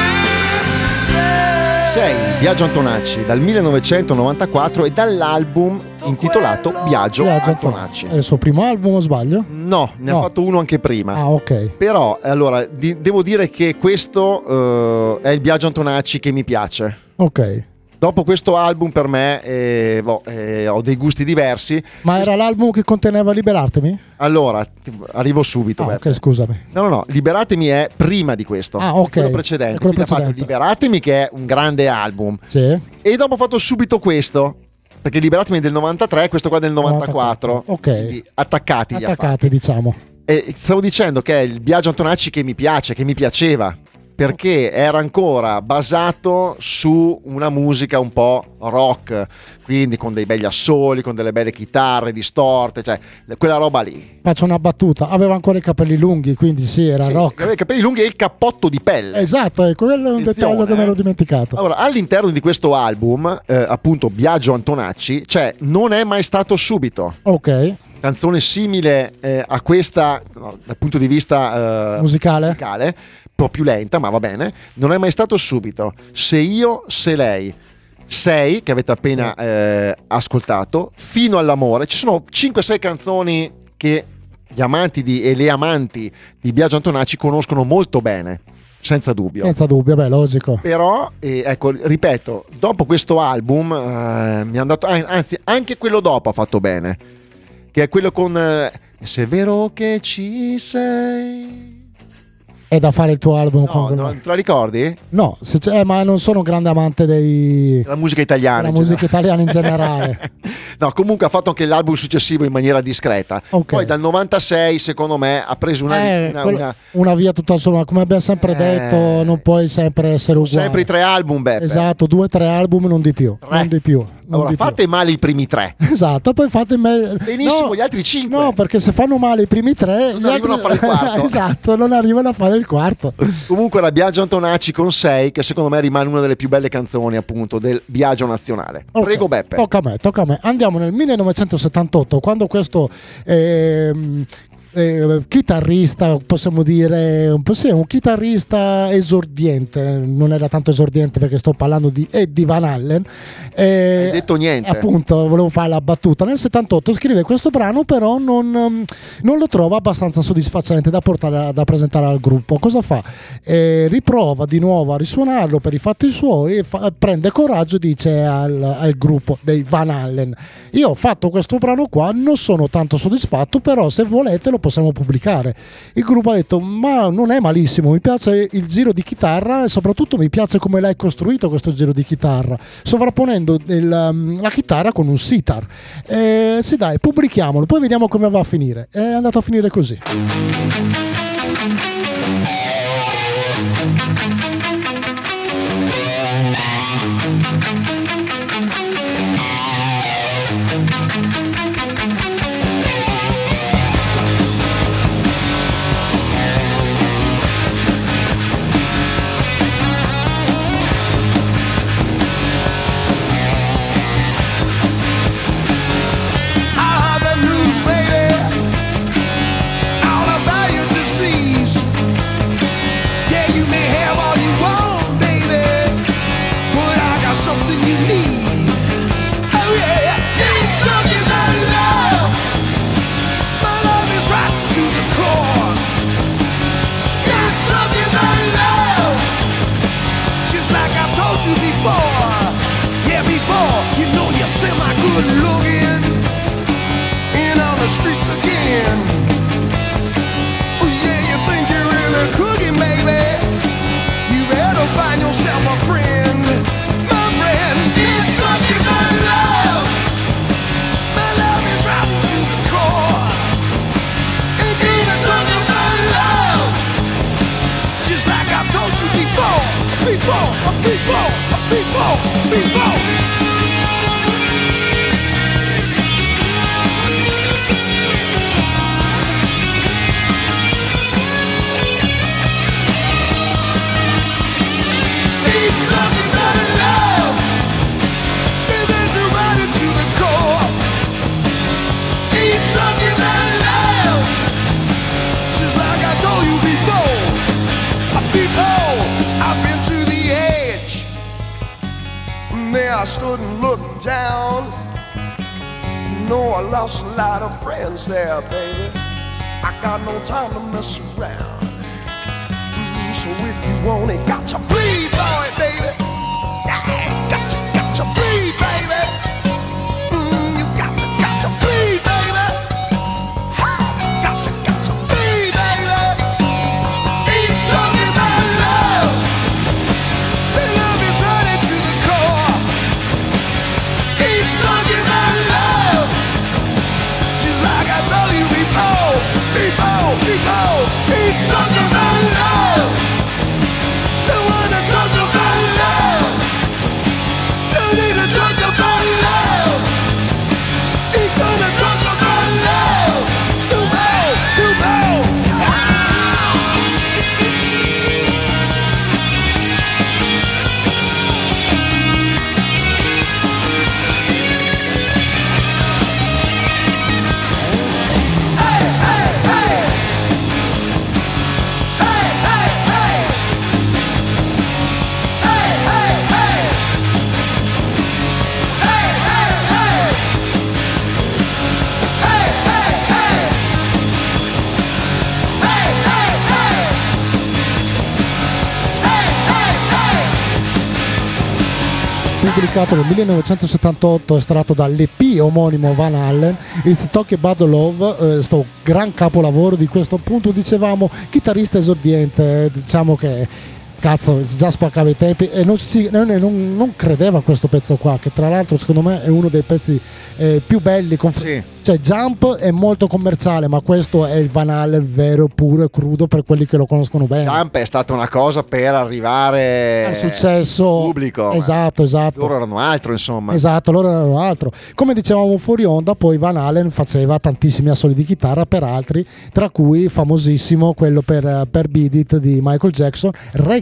come sei. sei Biagio Antonacci dal millenovecentonovantaquattro e dall'album intitolato Biagio, Biagio Antonacci. È il suo primo album o sbaglio? No, ne No. ha fatto uno anche prima. Ah, ok. Però, allora, di- devo dire che questo eh, è il Biagio Antonacci che mi piace. Ok. Dopo questo album per me eh, boh, eh, ho dei gusti diversi. Ma era l'album che conteneva Liberatemi? Allora, ti- arrivo subito. Ah, Beppe. ok, scusami. No, no, no, Liberatemi è prima di questo. Ah, ok. Quello precedente. È quello Quindi ha fatto precedente. Liberatemi, che è un grande album. Sì. E dopo ha fatto subito questo. Perché Liberatemi è del novantatré, questo qua del novantaquattro. Ok. Quindi attaccati li ha fatti. Attaccate, diciamo. E stavo dicendo che è il Biagio Antonacci che mi piace, che mi piaceva, perché era ancora basato su una musica un po' rock, quindi con dei belli assoli, con delle belle chitarre distorte, cioè quella roba lì. Faccio una battuta. Aveva ancora i capelli lunghi, quindi sì, era Sì, rock. aveva i capelli lunghi e il cappotto di pelle. Esatto, è quello è un Attenzione, dettaglio che me eh. l'ero dimenticato. Allora, all'interno di questo album, eh, appunto Biagio Antonacci, cioè Non è mai stato subito. Ok. Canzone simile eh, a questa no, dal punto di vista eh, Musicale? musicale, un po' più lenta, ma va bene. Non è mai stato subito. Se io, se lei. Sei, che avete appena eh, ascoltato, Fino all'amore. Ci sono cinque sei canzoni che gli amanti di, e le amanti di Biagio Antonacci conoscono molto bene, senza dubbio. Senza dubbio, beh, logico. Però, eh, ecco, ripeto, dopo questo album eh, mi è andato, ah, anzi, anche quello dopo ha fatto bene, che è quello con eh, Se è vero che ci sei. È da fare il tuo album con No, quello. non te la ricordi? No, se c'è- eh, ma non sono un grande amante dei La musica italiana. della in musica generale. italiana in generale. No, comunque ha fatto anche l'album successivo in maniera discreta. Ok. Poi dal novantasei, secondo me, ha preso una, Eh, una- quello- una- una via tutta insomma, come abbiamo sempre Eh, detto, non puoi sempre essere uguale. sempre i tre album, Beppe. Esatto, due o tre album, non di più. Tre. Non di più. non Allora, di più. fate male i primi tre. Esatto, poi fate me- Benissimo, no, gli altri cinque. No, perché se fanno male i primi tre, Non gli arrivano altri- a fare il quarto. Esatto, non arrivano a fare il quarto. Comunque la Biagio Antonacci con sei, che secondo me rimane una delle più belle canzoni appunto del Biagio nazionale. Ok, Prego Beppe. Tocca a me, tocca a me. Andiamo nel millenovecentosettantotto, quando questo ehm, eh, chitarrista, possiamo dire, un po' sì, un chitarrista esordiente, non era tanto esordiente perché sto parlando di Eddie Van Halen. Eh, Hai detto niente. Appunto, volevo fare la battuta. Nel settantotto scrive questo brano, però non, non lo trova abbastanza soddisfacente da portare da presentare al gruppo. Cosa fa? Eh, riprova di nuovo a risuonarlo per i fatti suoi e fa, prende coraggio e dice al, al gruppo dei Van Halen: io ho fatto questo brano qua, non sono tanto soddisfatto, però se volete lo possiamo pubblicare. Il gruppo ha detto: ma non è malissimo, mi piace il giro di chitarra e soprattutto mi piace come l'hai costruito questo giro di chitarra, sovrapponendo il, la chitarra con un sitar. Eh, sì, dai, pubblichiamolo, poi vediamo come va a finire. È andato a finire così. Streets again. Oh yeah, you think you're really cooking, baby? You better find yourself a friend, my friend. You're talking about love. My love is rotten to the core. And you're talking about love, just like I've told you before, before, before, before, before. I stood and looked down. You know I lost a lot of friends there, baby. I got no time to mess around. Mm, so if you want it, got to bleed for it, baby. Yeah, got to, got to bleed, baby. Mm, you got to, got to bleed, baby. Ha, got to, got to bleed, baby. Keep talking about love. The love is running to the core. Keep talking about love, just like I told you before, before, before. Keep talking about love. Don't wanna talk about love. Don't need to talk about love. Ain't gonna talk about love. You know, you know. Pubblicato nel millenovecentosettantotto, estratto dall'E P omonimo Van Halen, It's Talk About Love, eh, sto gran capolavoro di questo, appunto dicevamo, chitarrista esordiente, diciamo che cazzo già spaccava i tempi e non, si, non, non, non credeva a questo pezzo qua, che tra l'altro secondo me è uno dei pezzi eh, più belli, conf- sì. Cioè Jump è molto commerciale, ma questo è il Van Halen vero, puro e crudo per quelli che lo conoscono bene. Jump è stata una cosa per arrivare al successo pubblico. Esatto, esatto. Loro erano altro, insomma. Esatto, loro erano altro. Come dicevamo fuori onda, poi Van Halen faceva tantissimi assoli di chitarra per altri, tra cui famosissimo quello per, per Beat It di Michael Jackson, regalato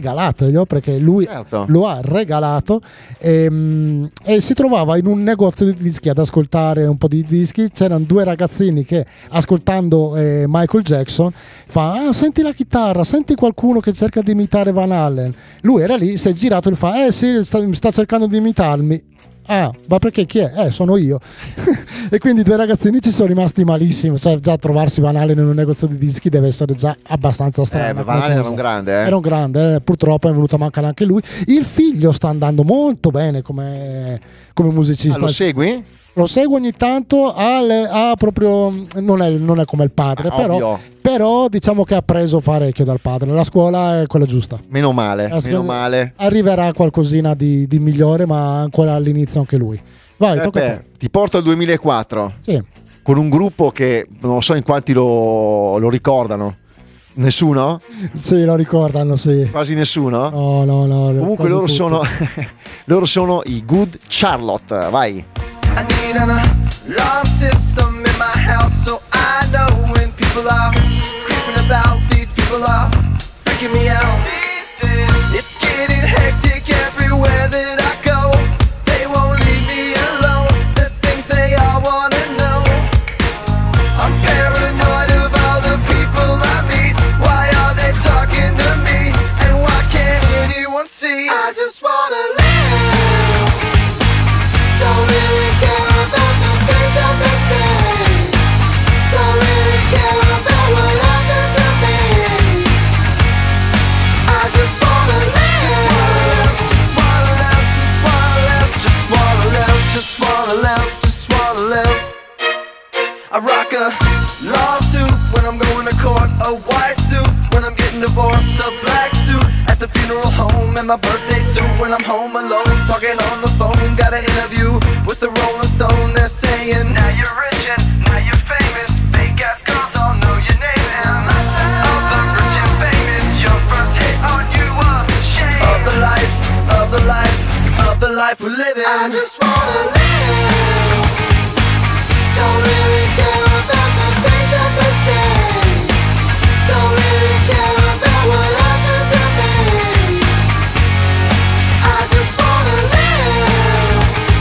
regalato perché lui Certo. lo ha regalato e, e si trovava in un negozio di dischi ad ascoltare un po' di dischi. C'erano due ragazzini che ascoltando eh, Michael Jackson fa: ah, senti la chitarra, senti qualcuno che cerca di imitare Van Halen. Lui era lì, si è girato e fa: eh sì, sta, sta cercando di imitarmi. Ah, ma perché chi è? Eh, sono io. E quindi i due ragazzini ci sono rimasti malissimo. Cioè, già trovarsi Van Halen in un negozio di dischi deve essere già abbastanza strano. Eh, Van Halen era un grande, eh. Era un grande, eh. Purtroppo è venuto a mancare anche lui. Il figlio sta andando molto bene come, come musicista. Ah, lo segui? Lo seguo ogni tanto, ha, le, ha proprio non è, non è come il padre, Ah, però, ovvio. però diciamo che ha preso parecchio dal padre. La scuola è quella giusta. Meno male, La meno scuola- male. Arriverà qualcosina di, di migliore, ma ancora all'inizio anche lui. Vai, tocca a te. Peppe, ti porto al duemilaquattro Sì. con un gruppo che non so in quanti lo, lo ricordano. Nessuno? Sì, lo ricordano, sì. Quasi nessuno? No, no, no. Comunque quasi loro tutti. sono, loro sono i Good Charlotte, vai. I need an alarm system in my house so I know when people are creeping about. These people are freaking me out. It's getting hectic everywhere that I go. They won't leave me alone. There's things they all wanna know. I'm paranoid of all the people I meet. Why are they talking to me? And why can't anyone see? I just wanna live. Don't really care about the things that they say. Don't really care about what others have made. I just wanna live. Just wanna live, just wanna live, just wanna live, just wanna live, just wanna live. I rock a lawsuit when I'm going to court, a white suit when I'm getting divorced, a black suit at the funeral home, and my birthday suit when I'm home alone, talking on the phone. Got an interview with the Rolling Stone. They're saying, now you're rich and now you're famous. Fake ass girls all know your name. And of the rich and famous, your first hit on you a shame. Of the life, of the life, of the life we're living. I just wanna live. Don't really care about the things that they say. Don't really care about what others have made. I just wanna live.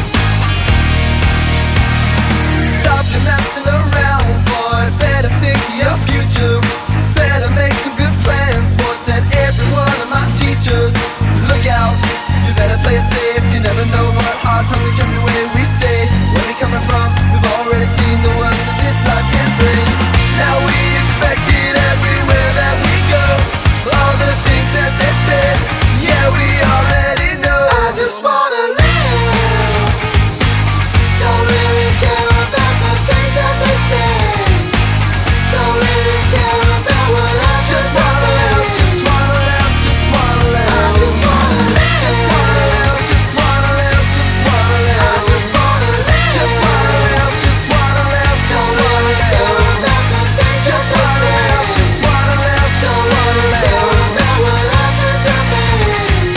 Stop your messing around, boy. Better think of your future. Better make some good plans, boy. Said every one of my teachers. Look out, you better play it safe. You never know what hard times will come your way. We say, where we coming from? We've already seen the worst that this life can bring. Now we expect it everywhere that we go. All the things that they said, yeah, we already know. I just wanna live. Don't really care about the things that they say. Don't really care about what I just wanna live. Just wanna live, just wanna live. I just wanna live. Just wanna live, just wanna live, just wanna live. I just wanna live. Just wanna live, just wanna live. Don't really care about the things that they say. Just wanna live, don't really care about what others have made.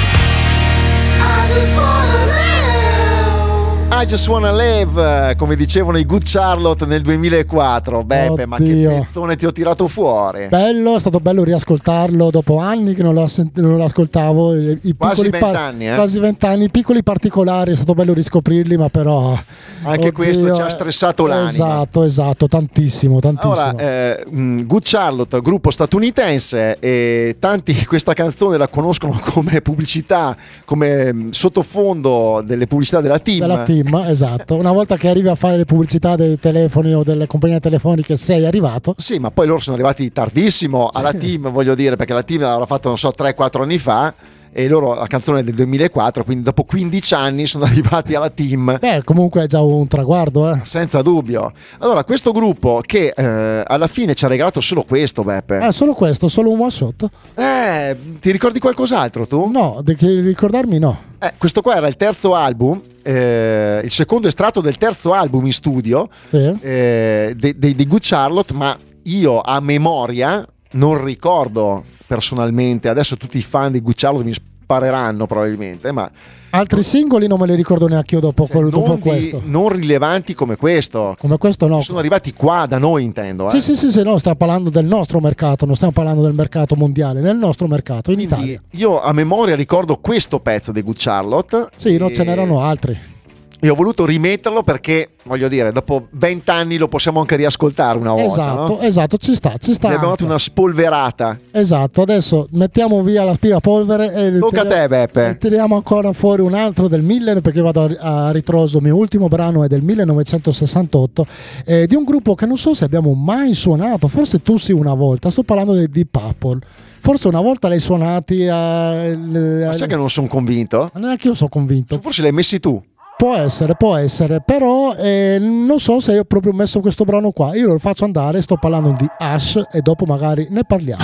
I just wanna live. I Just Wanna Live, come dicevano i Good Charlotte nel duemilaquattro. Beppe, ma che Oddio. pezzone ti ho tirato fuori. Bello, è stato bello riascoltarlo dopo anni che non lo, sent- non lo ascoltavo. I, i Quasi piccoli par- vent'anni, eh? Quasi vent'anni, i piccoli particolari, è stato bello riscoprirli, ma però. Anche oddio, questo ci ha stressato l'anima. Esatto, esatto, tantissimo, tantissimo. Ora, eh, mh, Good Charlotte, gruppo statunitense, e tanti questa canzone la conoscono come pubblicità, come mh, sottofondo delle pubblicità della Team. Della team, esatto. Una volta che arrivi a fare le pubblicità dei telefoni o delle compagnie telefoniche sei arrivato. Sì, ma poi loro sono arrivati tardissimo alla Team, voglio dire, perché la Team l'aveva fatto, non so, tre quattro anni fa, e loro la canzone è del duemilaquattro, quindi dopo quindici anni sono arrivati alla Team. Beh, comunque è già un traguardo, eh. Senza dubbio. Allora, questo gruppo che eh, alla fine ci ha regalato solo questo, Beppe. Eh, solo questo, solo un one shot? Eh, ti ricordi qualcos'altro tu? No, di che ricordarmi no. Eh, questo qua era il terzo album, eh, il secondo estratto del terzo album in studio Sì. eh, dei, dei, dei Good Charlotte, ma io a memoria non ricordo personalmente, adesso tutti i fan di Good Charlotte mi spareranno probabilmente, ma Altri singoli non me li ricordo neanche io dopo, Cioè, dopo non, di- questo. non rilevanti come questo. Come questo no. Sono arrivati qua da noi, intendo. Sì, eh. sì, sì, sì, no, stiamo parlando del nostro mercato, non stiamo parlando del mercato mondiale, nel nostro mercato, in Quindi Italia. io a memoria ricordo questo pezzo dei Good Charlotte. Sì, non e- ce n'erano altri. E ho voluto rimetterlo perché, voglio dire, dopo vent'anni lo possiamo anche riascoltare una volta. Esatto, no? esatto, ci sta, ci sta. Ne abbiamo anche. dato una spolverata. Esatto, adesso mettiamo via l'aspirapolvere e Tocca a te, Beppe. e tiriamo ancora fuori un altro del mille, perché vado a, a ritroso. Il mio ultimo brano è del millenovecentosessantotto, eh, di un gruppo che non so se abbiamo mai suonato, forse tu sì una volta. Sto parlando dei Deep Purple. Forse una volta l'hai suonati a, Ma sai che non sono convinto? neanche io sono convinto. Forse l'hai messi tu. Può essere, può essere, però eh, non so se io ho proprio messo questo brano qua. Io lo faccio andare, sto parlando di Ash e dopo magari ne parliamo.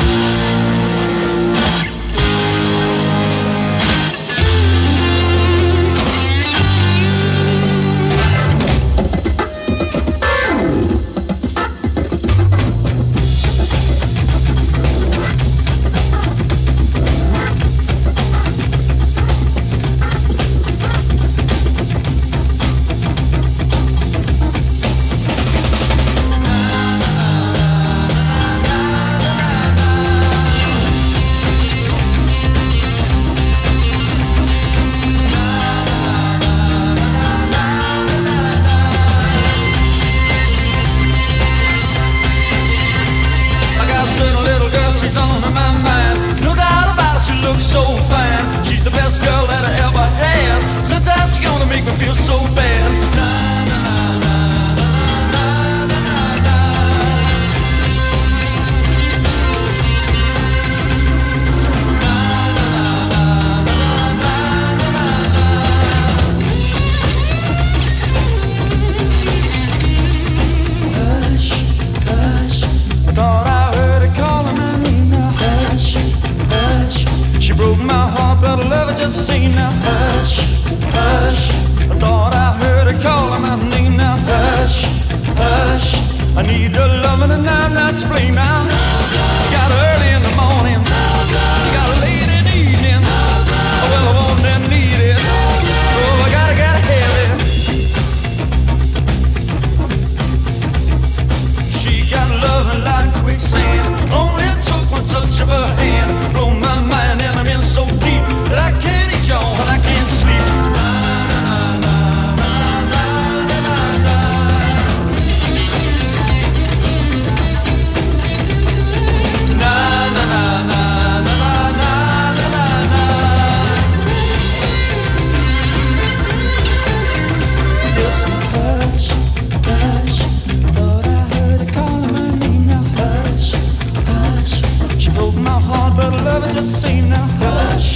I got a certain little girl, she's on my mind. No doubt about it, she looks so fine. She's the best girl that I ever had. Sometimes she's gonna make me feel so bad. Na, na, na, na, na, na, na, na. Hush, hush. I thought I heard her calling my name now. Hush, hush. She broke my heart, but I love her just the same now. Hush, hush. I thought I heard her calling my name now. Hush, hush. I need her loving and I'm not to blame now. You got her early in the morning. You got her late in the evening. Oh, well, I want and need it. Oh, I gotta, gotta have it. She got love like quicksand. Only took one touch of her hand. Blow my mind and I'm in so deep that I can't eat y'all and I can't sleep. Na, na, na, na, na, na, na, na. Na, na, na, na, na, na, na, na, na. Listen, hush, hush. Thought I heard her calling my name now. Hush, hush. She broke my heart, but I love her just the same now. Hush,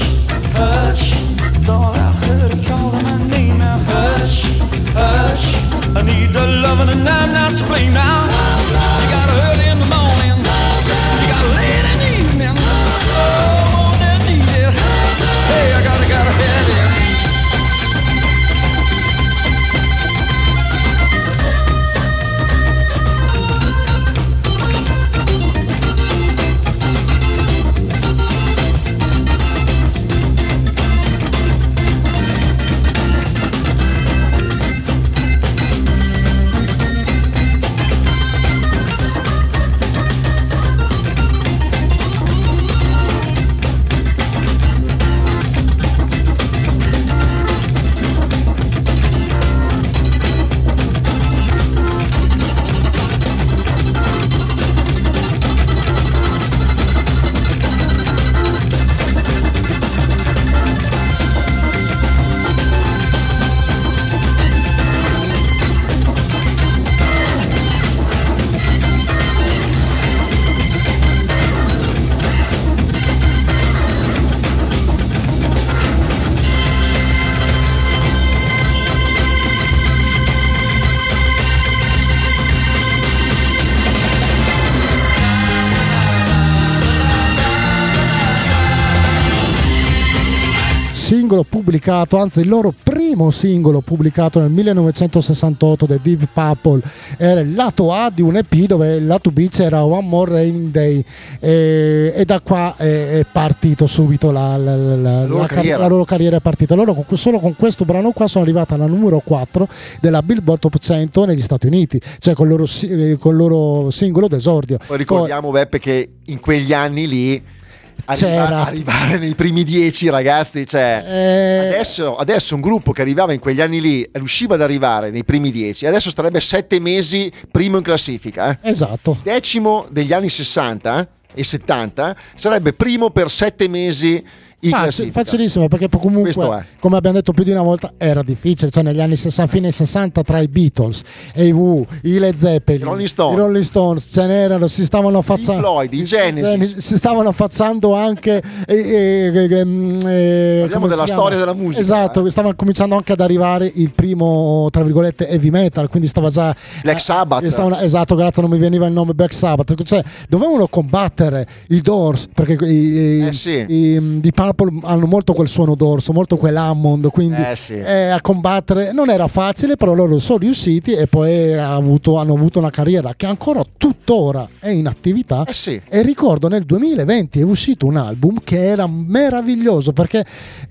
singolo pubblicato, anzi il loro primo singolo pubblicato nel millenovecentosessantotto da Deep Purple era il lato A di un E P, dove il lato B c'era One More Raining Day, e, e da qua è, è partito subito la, la, la, la, loro la, carriera. la loro carriera è partita. Loro con, solo con questo brano qua sono arrivati alla numero quattro della Billboard Top cento negli Stati Uniti, cioè con il loro, si- con il loro singolo d'esordio. Poi ricordiamo Beppe che in quegli anni lì arriva- C'era. arrivare nei primi dieci, ragazzi, cioè Eh, adesso, adesso un gruppo che arrivava in quegli anni lì riusciva ad arrivare nei primi dieci, adesso starebbe sette mesi primo in classifica, eh. esatto. Decimo degli anni sessanta e settanta sarebbe primo per sette mesi in Facil- classifica. facilissimo, perché poi Questo comunque, è. come abbiamo detto più di una volta, era difficile. Cioè negli anni sessanta, fine sessanta, tra i Beatles e i Who, i Led Zeppelin, I Rolling Stones. i Rolling Stones, ce n'erano, si stavano I affacciando, Floyd, i Genesis. si stavano affacciando anche eh, eh, eh, eh, Parliamo come si della chiama? storia della musica, esatto, eh. stavano cominciando anche ad arrivare il primo, tra virgolette, heavy metal, quindi stava già Black Sabbath. eh, stavano- esatto, grazie, non mi veniva il nome, Black Sabbath, cioè dovevano combattere i Doors, perché i, i, Eh sì. i- di Purple hanno molto quel suono d'orso, molto quel Hammond, quindi Eh sì. eh, a combattere non era facile, però loro sono riusciti e poi ha avuto- hanno avuto una carriera che ancora tuttora è in attività. Eh sì. E ricordo nel duemilaventi è uscito un album che era meraviglioso, perché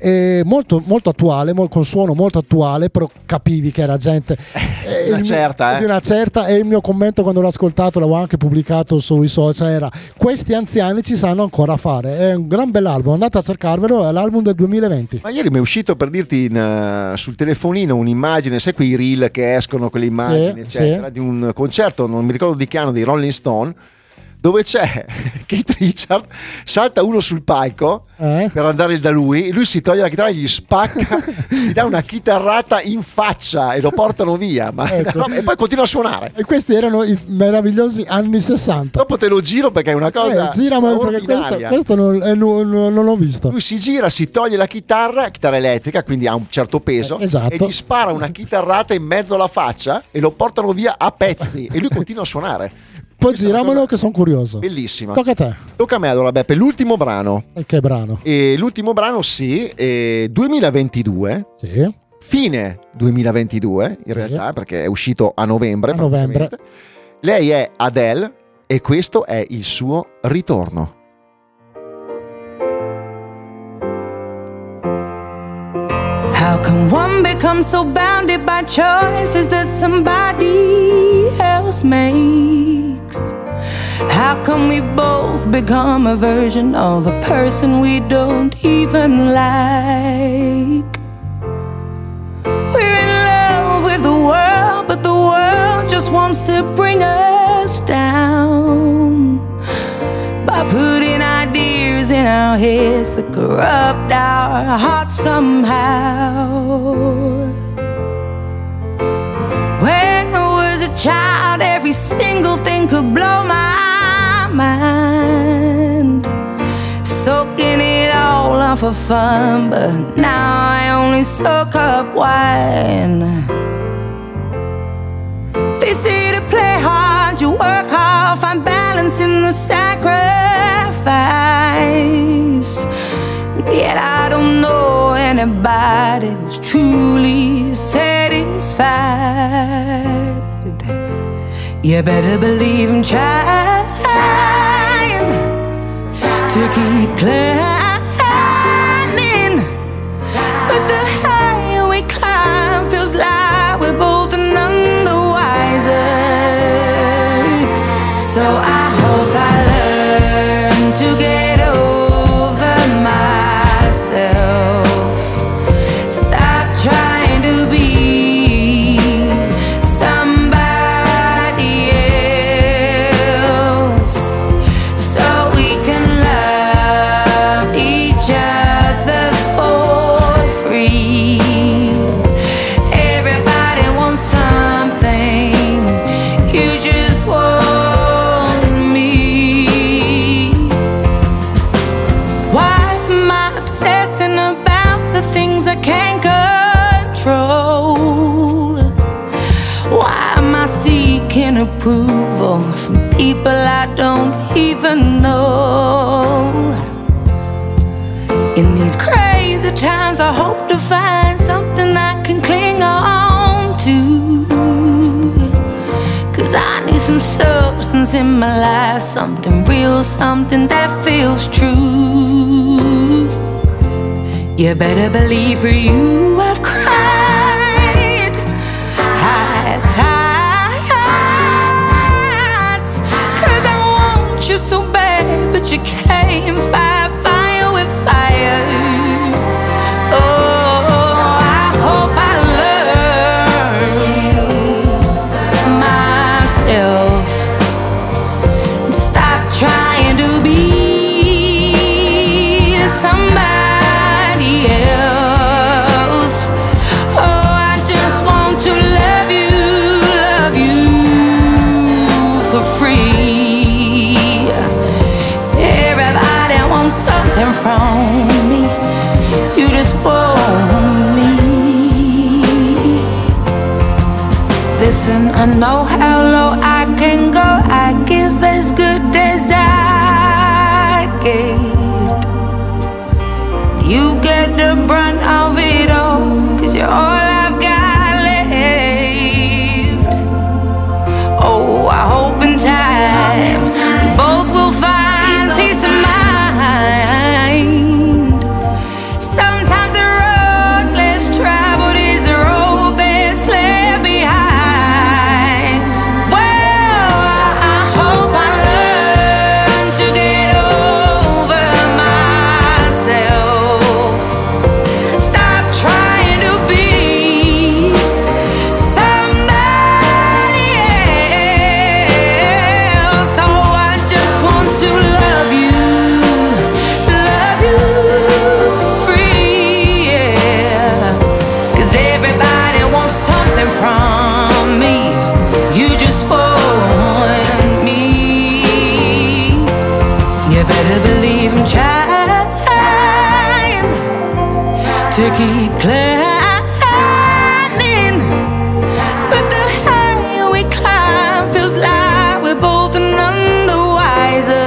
è molto, molto attuale, molto, con suono molto attuale, però capivi che era gente eh, Una il mio- certa, eh. di una certa, e il mio commento quando l'ho ascoltato, l'avevo anche pubblicato sui social, era: questi anziani ci sanno ancora fare. È un gran bell'album, andate a cercarvelo, è l'album del duemilaventi. Ma ieri mi è uscito, per dirti, in, eh, sul telefonino un'immagine, sai quei reel che escono, quelle immagini, Sì, eccetera, sì. di un concerto, non mi ricordo di che anno, dei Rolling Stone, dove c'è Keith Richard, salta uno sul palco Eh? per andare da lui, e lui si toglie la chitarra, gli spacca, gli dà una chitarrata in faccia e lo portano via, ma Ecco. e poi continua a suonare. E questi erano i meravigliosi anni sessanta. Dopo te lo giro perché è una cosa Eh, giramelo, perché questo, straordinaria. questo non, eh, non- non- non l'ho visto. Lui si gira, si toglie la chitarra, chitarra elettrica, quindi ha un certo peso, Eh, esatto. e gli spara una chitarrata in mezzo alla faccia e lo portano via a pezzi e lui continua a suonare. Poi Questa è una giramelo cosa che sono curioso. Bellissima. Tocca a te. Tocca a me allora, Beppe, l'ultimo brano. E che brano? E l'ultimo brano, sì, è duemilaventidue, Sì. fine duemilaventidue in Sì. realtà, perché è uscito a novembre. A novembre. praticamente. Lei è Adele e questo è il suo ritorno. How can one become so bounded by choices that somebody else makes? How come we both become a version of a person we don't even like? We're in love with the world, but the world just wants to bring us down by putting ideas in our heads that corrupt our hearts somehow. When I was a child, every single thing could blow my mind, soaking it all up for fun, but now I only soak up wine. They say to play hard, you work hard, find balance in the sacrifice. And yet I don't know anybody who's truly satisfied. You better believe I'm trying to keep climbing, but the higher we climb feels like we're both none the wiser. So I hope I learn to get over myself, stop trying to be somebody else, so we can love each other for free. Everybody wants something, you just want me. Why am I obsessing about the things I can't control? Why am I seeking approval from people I don't even know? In these crazy days, at times I hope to find something I can cling on to. Cause I need some substance in my life, something real, something that feels true. You better believe for you I've cried, high tides, cause I want you so bad, but you can't fight fire with fire. Oh, I hope I learn myself, stop trying to be somebody else. Oh, I just want to love you, love you for free. Everybody wants something from me, you just want me. Listen, I know how low I can go, I give as good as I get. You get the brunt of it all, cause you're all I've got left. Oh, I hope in time we both will find peace of mind. Sometimes the road less traveled is the road best left behind. Well, I hope I learn to get over myself, stop trying to be somebody else. Oh, I just want to love you, love you for free, yeah. Cause everybody wants something from me, you just want me. You better believe I'm trying to keep climbing, but the higher we climb feels like we're both none the wiser.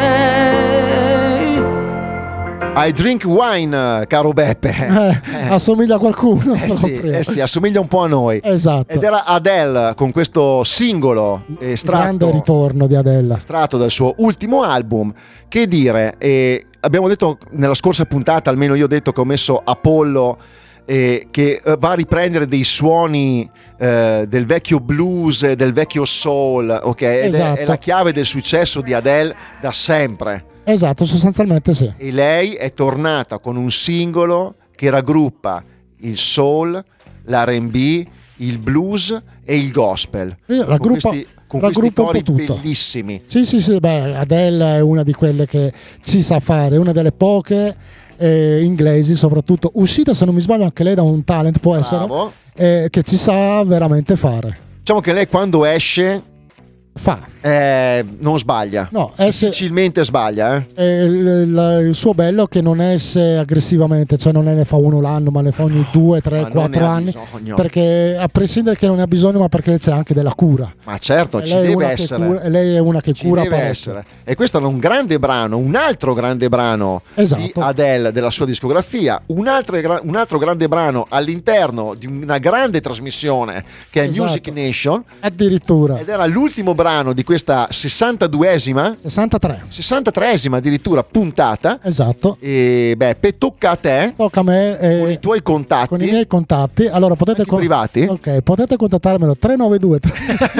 I drink wine, caro Beppe. Eh, assomiglia a qualcuno. Eh sì, proprio. eh sì, assomiglia un po' a noi. Esatto. Ed era Adele con questo singolo Grande estratto, ritorno di Adele. estratto dal suo ultimo album. Che dire, eh, abbiamo detto nella scorsa puntata, almeno io ho detto che ho messo Apollo, eh, che eh, va a riprendere dei suoni eh, del vecchio blues e del vecchio soul, ok? Ed è- è, Esatto. la chiave del successo di Adele da sempre. Esatto, sostanzialmente sì. E lei è tornata con un singolo che raggruppa il soul, l'R and B, il blues e il gospel. Eh, con raggruppa- questi, con questi raggruppa un cori po' tutto. bellissimi. Sì, sì, sì, beh, Adele è una di quelle che ci sa fare, una delle poche eh, inglesi soprattutto, uscita se non mi sbaglio anche lei da un talent, può essere, Bravo. eh, che ci sa veramente fare. Diciamo che lei quando esce Fa. eh, non sbaglia. No, esce, Difficilmente sbaglia. Eh? eh, il, il- il suo bello è che non esce aggressivamente, cioè non è ne fa uno l'anno, ma ne fa ogni due, tre, Ma non ne quattro ha anni. bisogno. Perché a prescindere che non ne ha bisogno, ma perché c'è anche della cura. Ma certo, E ci lei, è deve una che essere. cura- e lei è una che Ci cura deve parecchio. essere. E questo era un grande brano, un altro grande brano Esatto. di Adele della sua discografia, un altro, gra- un altro grande brano all'interno di una grande trasmissione che è Esatto. Music Nation, Addirittura. ed era l'ultimo brano di questa sessantaduesima, sessantatré. sessantatreesima addirittura puntata. Esatto. E Beppe, tocca a te Tocca a me eh, con i tuoi contatti. con i miei contatti. Allora potete Anche privati? Ok, potete contattarmelo tre nove due tre.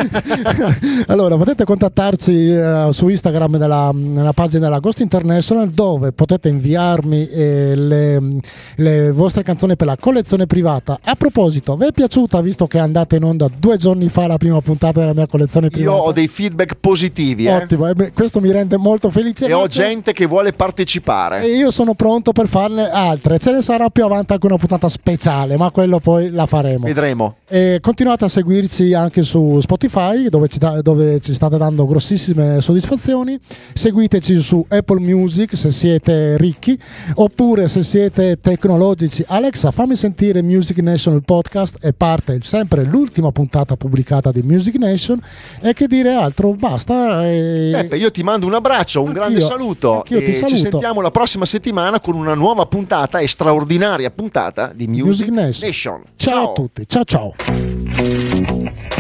Allora potete contattarci eh, su Instagram nella, nella pagina della Ghost International, dove potete inviarmi eh, le, le vostre canzoni per la collezione privata. A proposito, vi è piaciuta, visto che è andata in onda due giorni fa la prima puntata della mia collezione Io privata? ho dei feedback positivi, eh? Ottimo, e beh, questo mi rende molto felice. E ho ma- gente che vuole partecipare. E io sono pronto per farne altre. Ce ne sarà più avanti anche una puntata speciale, ma quello poi la faremo. Vedremo. E continuate a seguirci anche su Spotify, dove ci, da- dove ci state dando grossissime soddisfazioni. Seguiteci su Apple Music se siete ricchi, oppure se siete tecnologici. Alexa, fammi sentire Music Nation il podcast, e parte sempre l'ultima puntata pubblicata di Music Nation. E che dire dire altro, basta. E... Peppe, io ti mando un abbraccio, un Anch'io, grande saluto anch'io ti e ci saluto. sentiamo la prossima settimana con una nuova puntata e straordinaria puntata di Music, Music Nation. Nation. Ciao a tutti, ciao ciao.